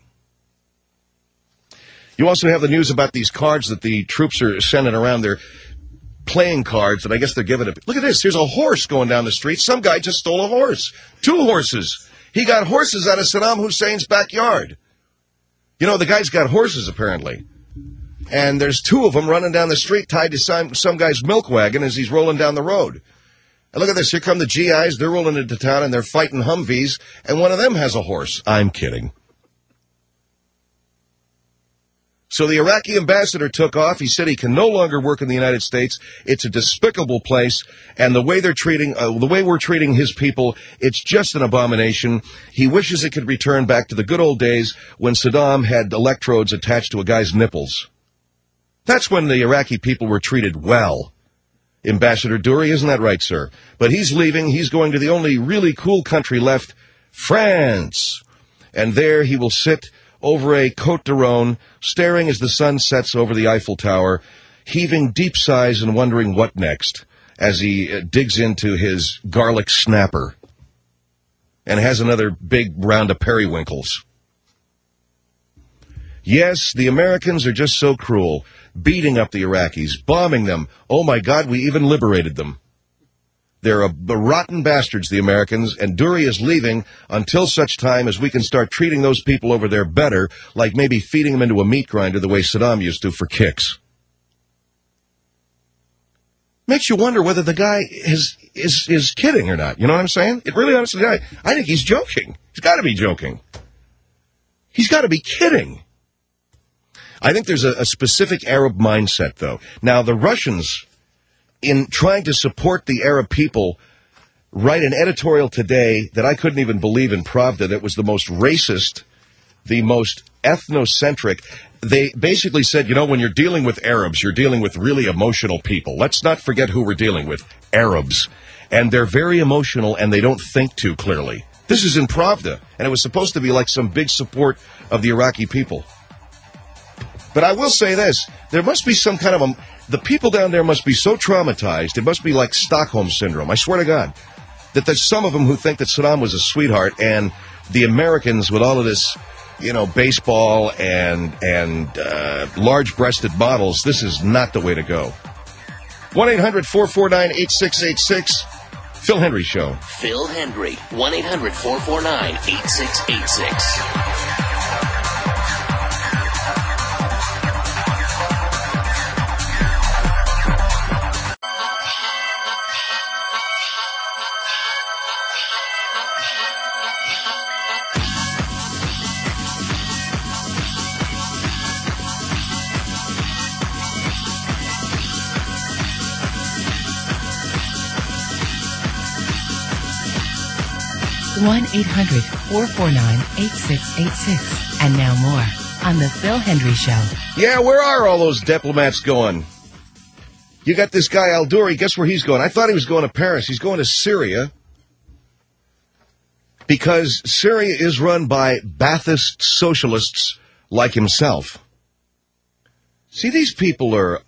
You also have the news about these cards that the troops are sending around. They're playing cards, and I guess they're giving it. Look at this. Here's a horse going down the street. Some guy just stole a horse. 2 horses. He got horses out of Saddam Hussein's backyard. You know, the guy's got horses, apparently. And there's 2 of them running down the street tied to some guy's milk wagon as he's rolling down the road. And look at this. Here come the GIs. They're rolling into town, and they're fighting Humvees, and one of them has a horse. I'm kidding. So the Iraqi ambassador took off. He said he can no longer work in the United States. It's a despicable place, and the way we're treating his people, it's just an abomination. He wishes it could return back to the good old days when Saddam had electrodes attached to a guy's nipples. That's when the Iraqi people were treated well. Ambassador Duri, isn't that right, sir? But he's leaving. He's going to the only really cool country left, France. And there he will sit over a Côte d'Aron, staring as the sun sets over the Eiffel Tower, heaving deep sighs and wondering what next, as he digs into his garlic snapper and has another big round of periwinkles. Yes, the Americans are just so cruel, beating up the Iraqis, bombing them. Oh, my God, we even liberated them. They're rotten bastards, the Americans, and Duri is leaving until such time as we can start treating those people over there better, like maybe feeding them into a meat grinder the way Saddam used to for kicks. Makes you wonder whether the guy is kidding or not. You know what I'm saying? It really, honestly, I think he's joking. He's got to be joking. He's got to be kidding. I think there's a specific Arab mindset, though. Now, the Russians, in trying to support the Arab people, write an editorial today that I couldn't even believe in Pravda that was the most racist, the most ethnocentric. They basically said, you know, when you're dealing with Arabs, you're dealing with really emotional people. Let's not forget who we're dealing with, Arabs. And they're very emotional, and they don't think too clearly. This is in Pravda, and it was supposed to be like some big support of the Iraqi people. But I will say this, there must be some kind of the people down there must be so traumatized, it must be like Stockholm Syndrome, I swear to God, that there's some of them who think that Saddam was a sweetheart, and the Americans with all of this, you know, baseball and large-breasted models, this is not the way to go. 1-800-449-8686, Phil Hendry Show. Phil Hendry, 1-800-449-8686. One 1-800-449-8686. And now more on the Phil Hendry Show. Yeah, where are all those diplomats going? You got this guy, Al-Duri. Guess where he's going? I thought he was going to Paris. He's going to Syria. Because Syria is run by Ba'athist socialists like himself. See, these people are,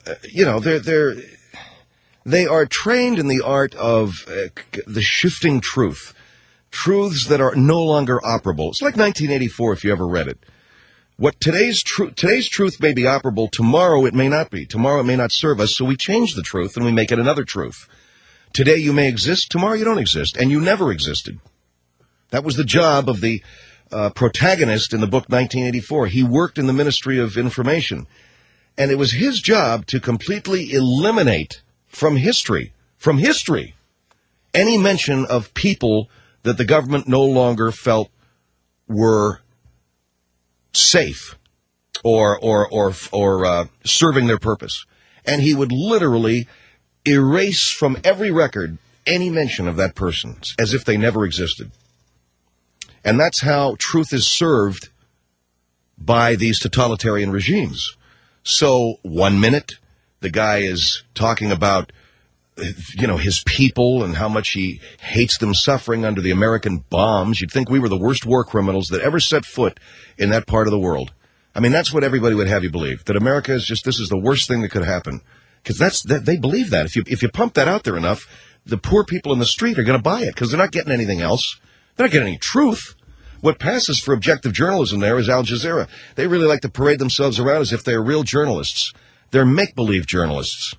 they are trained in the art of the shifting truth. Truths that are no longer operable. It's like 1984 if you ever read it. What today's truth may be operable, tomorrow it may not be. Tomorrow it may not serve us, so we change the truth and we make it another truth. Today you may exist, tomorrow you don't exist, and you never existed. That was the job of the protagonist in the book 1984. He worked in the Ministry of Information, and it was his job to completely eliminate from history, any mention of people that the government no longer felt were safe or serving their purpose. And he would literally erase from every record any mention of that person, as if they never existed. And that's how truth is served by these totalitarian regimes. So 1 minute, the guy is talking about his people and how much he hates them suffering under the American bombs. You'd think we were the worst war criminals that ever set foot in that part of the world. I mean, that's what everybody would have you believe, that America is this is the worst thing that could happen. Because they believe that. If you pump that out there enough, the poor people in the street are going to buy it because they're not getting anything else. They're not getting any truth. What passes for objective journalism there is Al Jazeera. They really like to parade themselves around as if they're real journalists. They're make-believe journalists.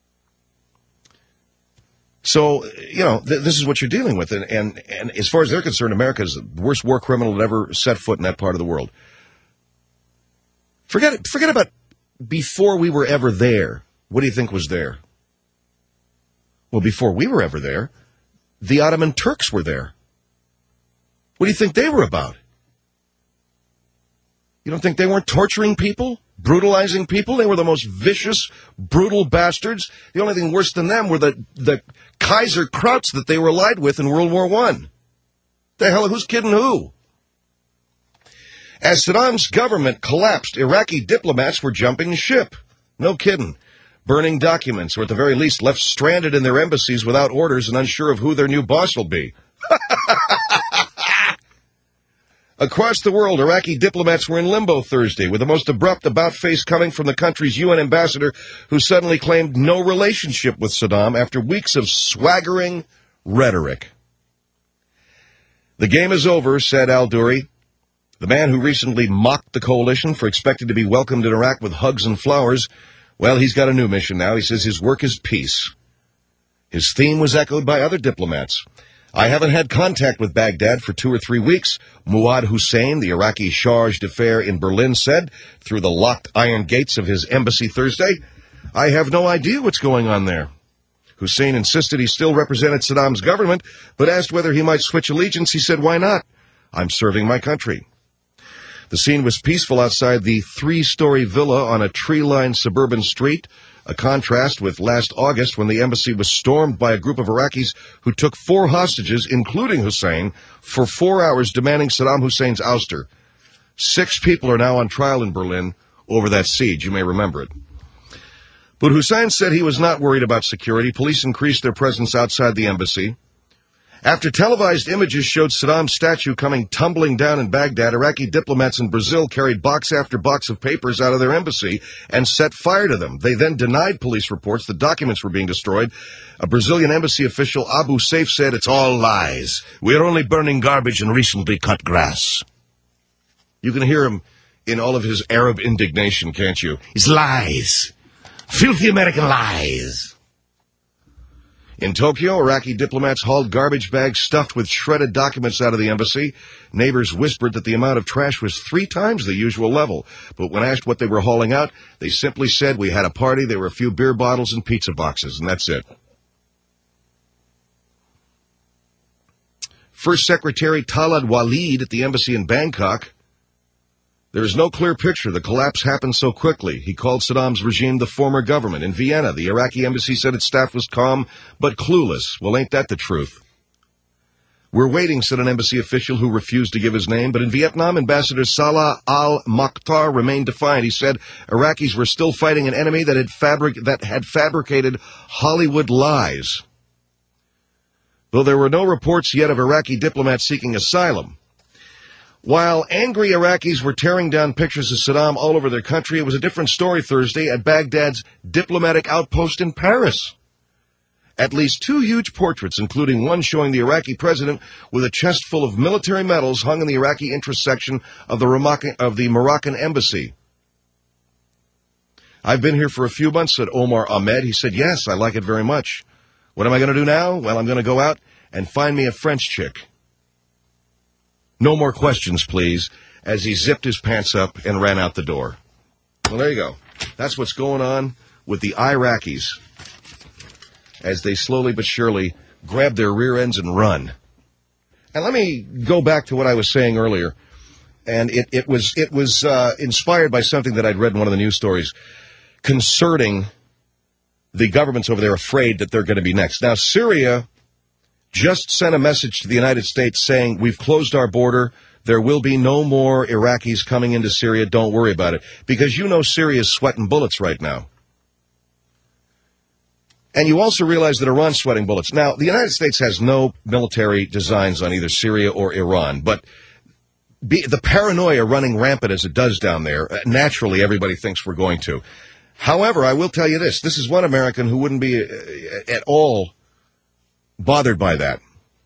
So, this is what you're dealing with. And as far as they're concerned, America is the worst war criminal that ever set foot in that part of the world. Forget about before we were ever there. What do you think was there? Well, before we were ever there, the Ottoman Turks were there. What do you think they were about? You don't think they weren't torturing people, brutalizing people. They were the most vicious, brutal bastards. The only thing worse than them were the Kaiser Krauts that they were allied with in World War I. The hell, who's kidding who? As Saddam's government collapsed, Iraqi diplomats were jumping ship. No kidding. Burning documents, or at the very least left stranded in their embassies without orders and unsure of who their new boss will be. Across the world, Iraqi diplomats were in limbo Thursday, with the most abrupt about-face coming from the country's UN ambassador, who suddenly claimed no relationship with Saddam after weeks of swaggering rhetoric. The game is over, said al-Duri, the man who recently mocked the coalition for expecting to be welcomed in Iraq with hugs and flowers. Well, he's got a new mission now. He says his work is peace. His theme was echoed by other diplomats. I haven't had contact with Baghdad for 2 or 3 weeks, Muad Hussein, the Iraqi charge d'affaires in Berlin, said through the locked iron gates of his embassy Thursday. I have no idea what's going on there. Hussein insisted he still represented Saddam's government, but asked whether he might switch allegiance. He said, why not? I'm serving my country. The scene was peaceful outside the 3-story villa on a tree-lined suburban street, a contrast with last August when the embassy was stormed by a group of Iraqis who took 4 hostages, including Hussein, for 4 hours demanding Saddam Hussein's ouster. 6 people are now on trial in Berlin over that siege. You may remember it. But Hussein said he was not worried about security. Police increased their presence outside the embassy. After televised images showed Saddam's statue coming tumbling down in Baghdad, Iraqi diplomats in Brazil carried box after box of papers out of their embassy and set fire to them. They then denied police reports that documents were being destroyed. A Brazilian embassy official, Abu Saif, said, it's all lies. We're only burning garbage and recently cut grass. You can hear him in all of his Arab indignation, can't you? It's lies. Filthy American lies. In Tokyo, Iraqi diplomats hauled garbage bags stuffed with shredded documents out of the embassy. Neighbors whispered that the amount of trash was 3 times the usual level. But when asked what they were hauling out, they simply said, we had a party, there were a few beer bottles and pizza boxes, and that's it. First Secretary Talad Walid at the embassy in Bangkok. There is no clear picture. The collapse happened so quickly. He called Saddam's regime the former government. In Vienna, the Iraqi embassy said its staff was calm but clueless. Well, ain't that the truth? We're waiting, said an embassy official who refused to give his name. But in Vietnam, Ambassador Salah al-Makhtar remained defiant. He said Iraqis were still fighting an enemy that had fabricated Hollywood lies. Though there were no reports yet of Iraqi diplomats seeking asylum. While angry Iraqis were tearing down pictures of Saddam all over their country, it was a different story Thursday at Baghdad's diplomatic outpost in Paris. At least 2 huge portraits, including one showing the Iraqi president with a chest full of military medals, hung in the Iraqi interest section of the Moroccan embassy. I've been here for a few months, said Omar Ahmed. He said, yes, I like it very much. What am I going to do now? Well, I'm going to go out and find me a French chick. No more questions, please, as he zipped his pants up and ran out the door. Well, there you go. That's what's going on with the Iraqis as they slowly but surely grab their rear ends and run. And let me go back to what I was saying earlier. And it was inspired by something that I'd read in one of the news stories concerning the governments over there afraid that they're going to be next. Now, Syria just sent a message to the United States saying, we've closed our border. There will be no more Iraqis coming into Syria. Don't worry about it. Because you know Syria is sweating bullets right now. And you also realize that Iran's sweating bullets. Now, the United States has no military designs on either Syria or Iran, but the paranoia running rampant as it does down there, naturally everybody thinks we're going to. However, I will tell you this. This is one American who wouldn't be at all bothered by that.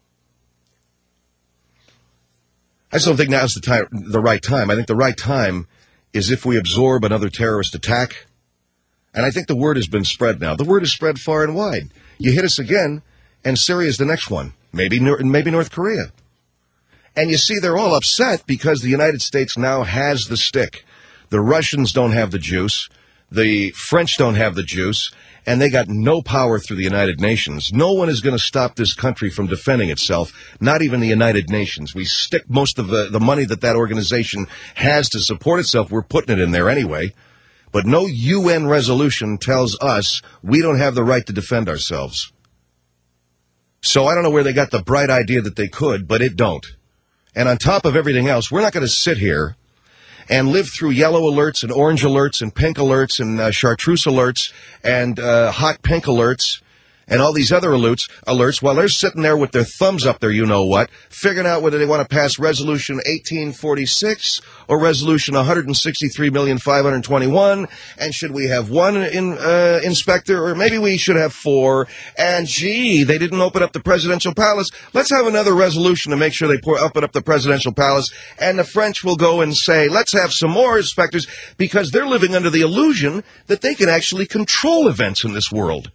I just don't think now's the right time. I think the right time is if we absorb another terrorist attack. And I think the word has been spread now. The word is spread far and wide. You hit us again, and Syria is the next one. Maybe North Korea. And you see, they're all upset because the United States now has the stick. The Russians don't have the juice. The French don't have the juice. And they got no power through the United Nations. No one is going to stop this country from defending itself, not even the United Nations. We stick most of the money that organization has to support itself. We're putting it in there anyway. But no UN resolution tells us we don't have the right to defend ourselves. So I don't know where they got the bright idea that they could, but it don't. And on top of everything else, we're not going to sit here and live through yellow alerts and orange alerts and pink alerts and chartreuse alerts and hot pink alerts and all these other alerts while they're sitting there with their thumbs up there, you-know-what, figuring out whether they want to pass Resolution 1846 or Resolution 163,521, and should we have one inspector, or maybe we should have 4, and gee, they didn't open up the presidential palace. Let's have another resolution to make sure they open up the presidential palace, and the French will go and say, let's have some more inspectors, because they're living under the illusion that they can actually control events in this world.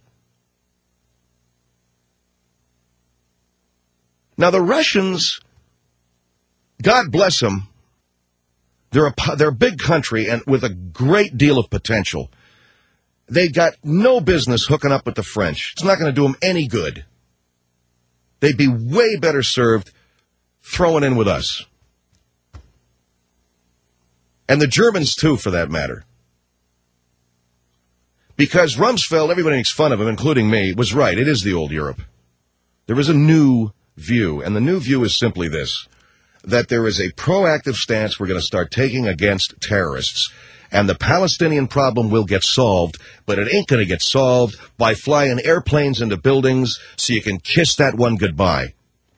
Now, the Russians, God bless them, they're a big country and with a great deal of potential. They got no business hooking up with the French. It's not going to do them any good. They'd be way better served throwing in with us. And the Germans, too, for that matter. Because Rumsfeld, everybody makes fun of him, including me, was right. It is the old Europe. There is a new view, and the new view is simply this, that there is a proactive stance we're going to start taking against terrorists, and the Palestinian problem will get solved, but it ain't going to get solved by flying airplanes into buildings so you can kiss that one goodbye.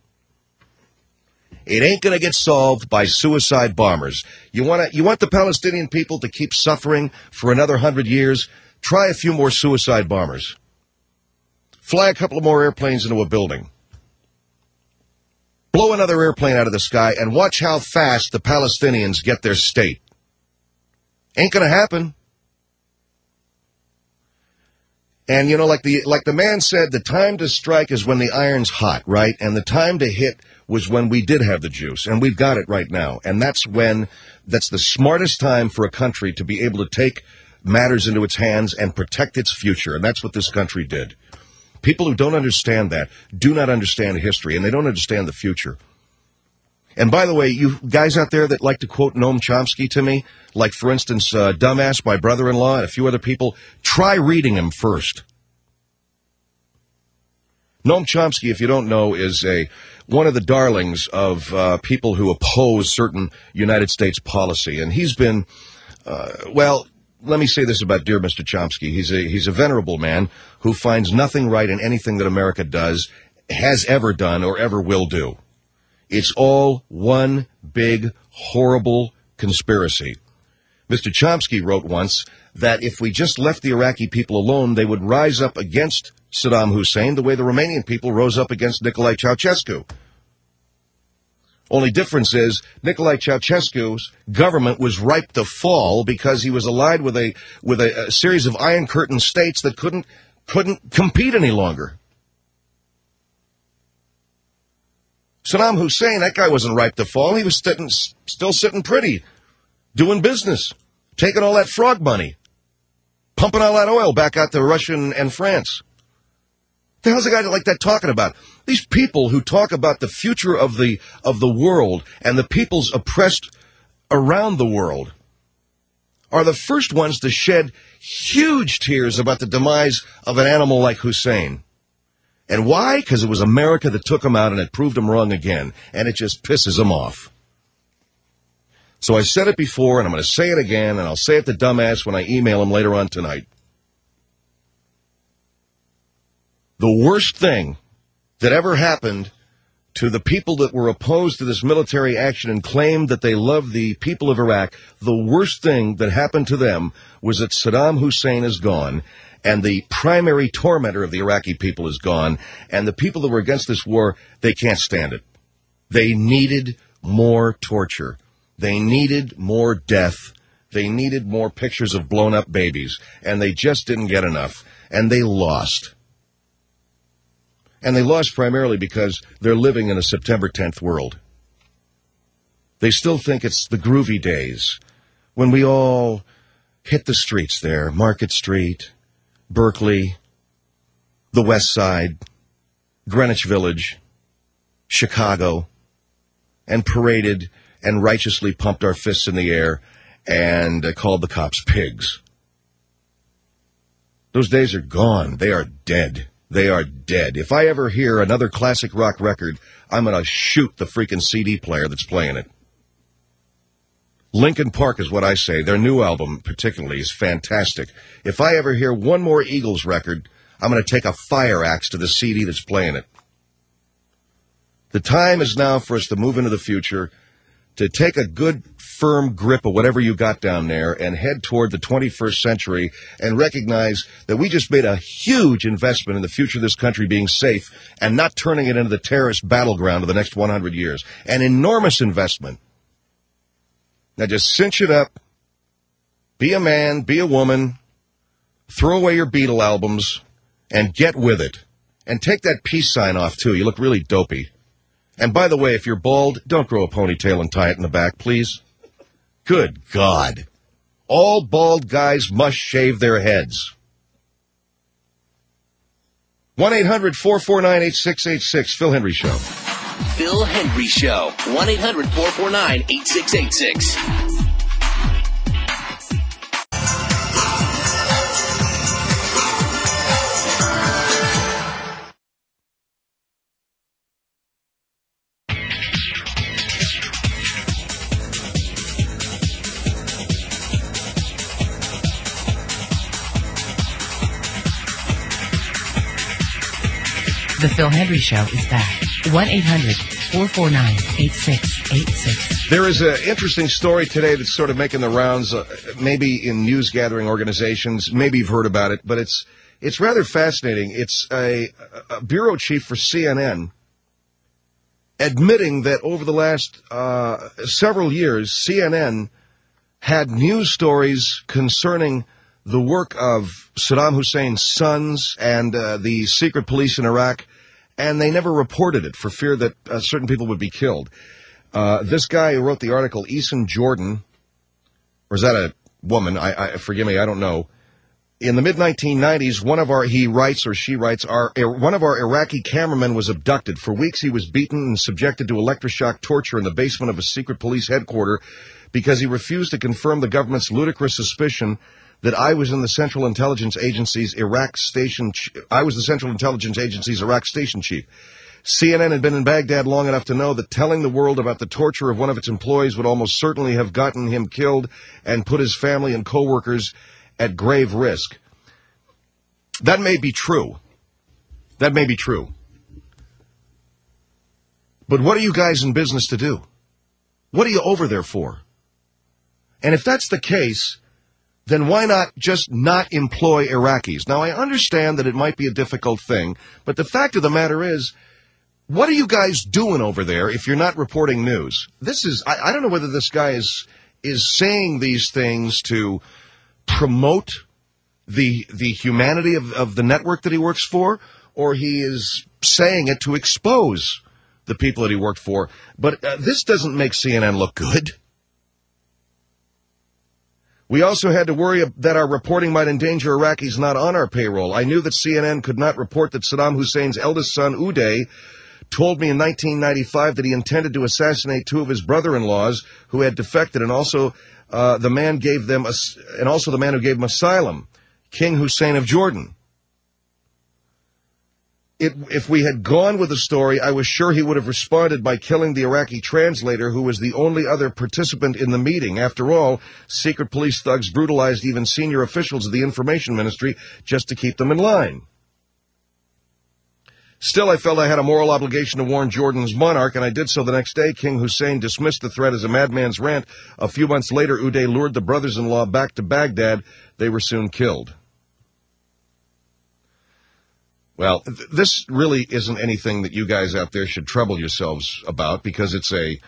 It ain't going to get solved by suicide bombers. You want the Palestinian people to keep suffering for another 100 years? Try a few more suicide bombers. Fly a couple of more airplanes into a building. Blow another airplane out of the sky and watch how fast the Palestinians get their state. Ain't going to happen. And, you know, like the man said, the time to strike is when the iron's hot, right? And the time to hit was when we did have the juice, and we've got it right now. And that's the smartest time for a country to be able to take matters into its hands and protect its future. And that's what this country did. People who don't understand that do not understand history, and they don't understand the future. And by the way, you guys out there that like to quote Noam Chomsky to me, like, for instance, Dumbass, my brother-in-law, and a few other people, try reading him first. Noam Chomsky, if you don't know, is one of the darlings of people who oppose certain United States policy. And he's been, let me say this about dear Mr. Chomsky. He's a venerable man who finds nothing right in anything that America does, has ever done, or ever will do. It's all one big, horrible conspiracy. Mr. Chomsky wrote once that if we just left the Iraqi people alone, they would rise up against Saddam Hussein the way the Romanian people rose up against Nicolae Ceausescu. Only difference is Nicolae Ceausescu's government was ripe to fall because he was allied with a series of Iron Curtain states that couldn't compete any longer. Saddam Hussein, that guy wasn't ripe to fall. He was still sitting pretty, doing business, taking all that frog money, pumping all that oil back out to Russia and France. What the hell's a guy like that talking about? These people who talk about the future of the world and the peoples oppressed around the world are the first ones to shed huge tears about the demise of an animal like Hussein. And why? Because it was America that took him out, and it proved him wrong again, and it just pisses him off. So I said it before, and I'm going to say it again, and I'll say it to Dumbass when I email him later on tonight. The worst thing that ever happened to the people that were opposed to this military action and claimed that they loved the people of Iraq, the worst thing that happened to them was that Saddam Hussein is gone, and the primary tormentor of the Iraqi people is gone, and the people that were against this war, they can't stand it. They needed more torture. They needed more death. They needed more pictures of blown-up babies, and they just didn't get enough, and they lost. And they lost primarily because they're living in a September 10th world. They still think it's the groovy days when we all hit the streets there, Market Street, Berkeley, the West Side, Greenwich Village, Chicago, and paraded and righteously pumped our fists in the air and called the cops pigs. Those days are gone. They are dead. They are dead. If I ever hear another classic rock record, I'm going to shoot the freaking CD player that's playing it. Linkin Park is what I say. Their new album, particularly, is fantastic. If I ever hear one more Eagles record, I'm going to take a fire axe to the CD that's playing it. The time is now for us to move into the future, to take a good, firm grip of whatever you got down there and head toward the 21st century and recognize that we just made a huge investment in the future of this country being safe and not turning it into the terrorist battleground of the next 100 years. An enormous investment. Now just cinch it up, be a man, be a woman, throw away your Beatle albums, and get with it. And take that peace sign off, too. You look really dopey. And by the way, if you're bald, don't grow a ponytail and tie it in the back, please. Good God. All bald guys must shave their heads. 1-800-449-8686, Phil Hendry Show. Phil Hendry Show. 1-800-449-8686. The Phil Hendry Show is back. 1-800-449-8686. There is an interesting story today that's sort of making the rounds, maybe in news-gathering organizations. Maybe you've heard about it, but it's rather fascinating. It's a bureau chief for CNN admitting that over the last several years, CNN had news stories concerning the work of Saddam Hussein's sons and the secret police in Iraq, and they never reported it for fear that certain people would be killed. This guy who wrote the article, Eason Jordan, or is that a woman? Forgive me, I don't know. In the mid-1990s, one of our Iraqi cameramen was abducted. For weeks he was beaten and subjected to electroshock torture in the basement of a secret police headquarters because he refused to confirm the government's ludicrous suspicion that I was the Central Intelligence Agency's Iraq station chief. CNN had been in Baghdad long enough to know that telling the world about the torture of one of its employees would almost certainly have gotten him killed and put his family and co-workers at grave risk. That may be true. That may be true. But what are you guys in business to do? What are you over there for? And if that's the case, then why not just not employ Iraqis? Now, I understand that it might be a difficult thing, but the fact of the matter is, what are you guys doing over there if you're not reporting news? This is, I don't know whether this guy is saying these things to promote the humanity of the network that he works for, or he is saying it to expose the people that he worked for. But this doesn't make CNN look good. We also had to worry that our reporting might endanger Iraqis not on our payroll. I knew that CNN could not report that Saddam Hussein's eldest son, Uday, told me in 1995 that he intended to assassinate two of his brother-in-laws who had defected, and also the man who gave them asylum, King Hussein of Jordan. If we had gone with the story, I was sure he would have responded by killing the Iraqi translator, who was the only other participant in the meeting. After all, secret police thugs brutalized even senior officials of the information ministry just to keep them in line. Still, I felt I had a moral obligation to warn Jordan's monarch, and I did so the next day. King Hussein dismissed the threat as a madman's rant. A few months later, Uday lured the brothers-in-law back to Baghdad. They were soon killed. Well, this really isn't anything that you guys out there should trouble yourselves about, because it's a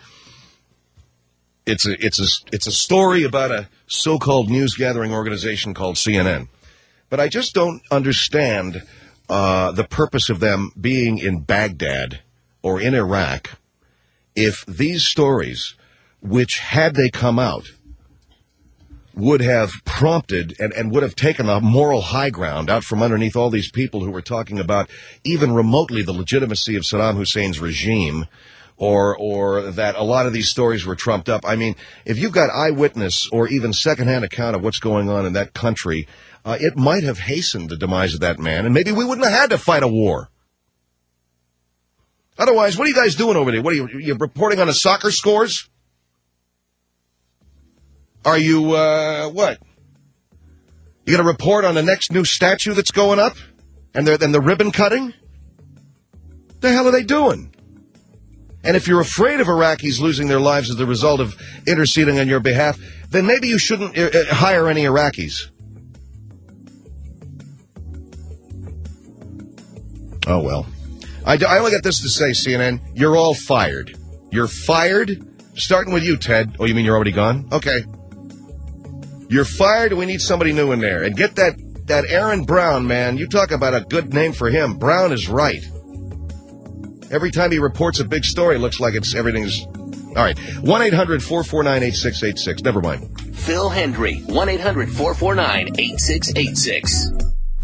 story about a so-called news-gathering organization called CNN. But I just don't understand the purpose of them being in Baghdad or in Iraq if these stories, which had they come out, would have prompted and would have taken a moral high ground out from underneath all these people who were talking about even remotely the legitimacy of Saddam Hussein's regime, or that a lot of these stories were trumped up. I mean, if you've got eyewitness or even secondhand account of what's going on in that country, it might have hastened the demise of that man, and maybe we wouldn't have had to fight a war. Otherwise, what are you guys doing over there? What are you reporting on the soccer scores? Are you, what? You going to report on the next new statue that's going up? And the ribbon cutting? The hell are they doing? And if you're afraid of Iraqis losing their lives as a result of interceding on your behalf, then maybe you shouldn't hire any Iraqis. Oh, well. I only got this to say, CNN. You're all fired. You're fired? Starting with you, Ted. Oh, you mean you're already gone? Okay. You're fired, and we need somebody new in there. And get that Aaron Brown, man. You talk about a good name for him. Brown is right. Every time he reports a big story, it looks like everything's... All right. 1-800-449-8686. Never mind. Phil Hendry. 1-800-449-8686.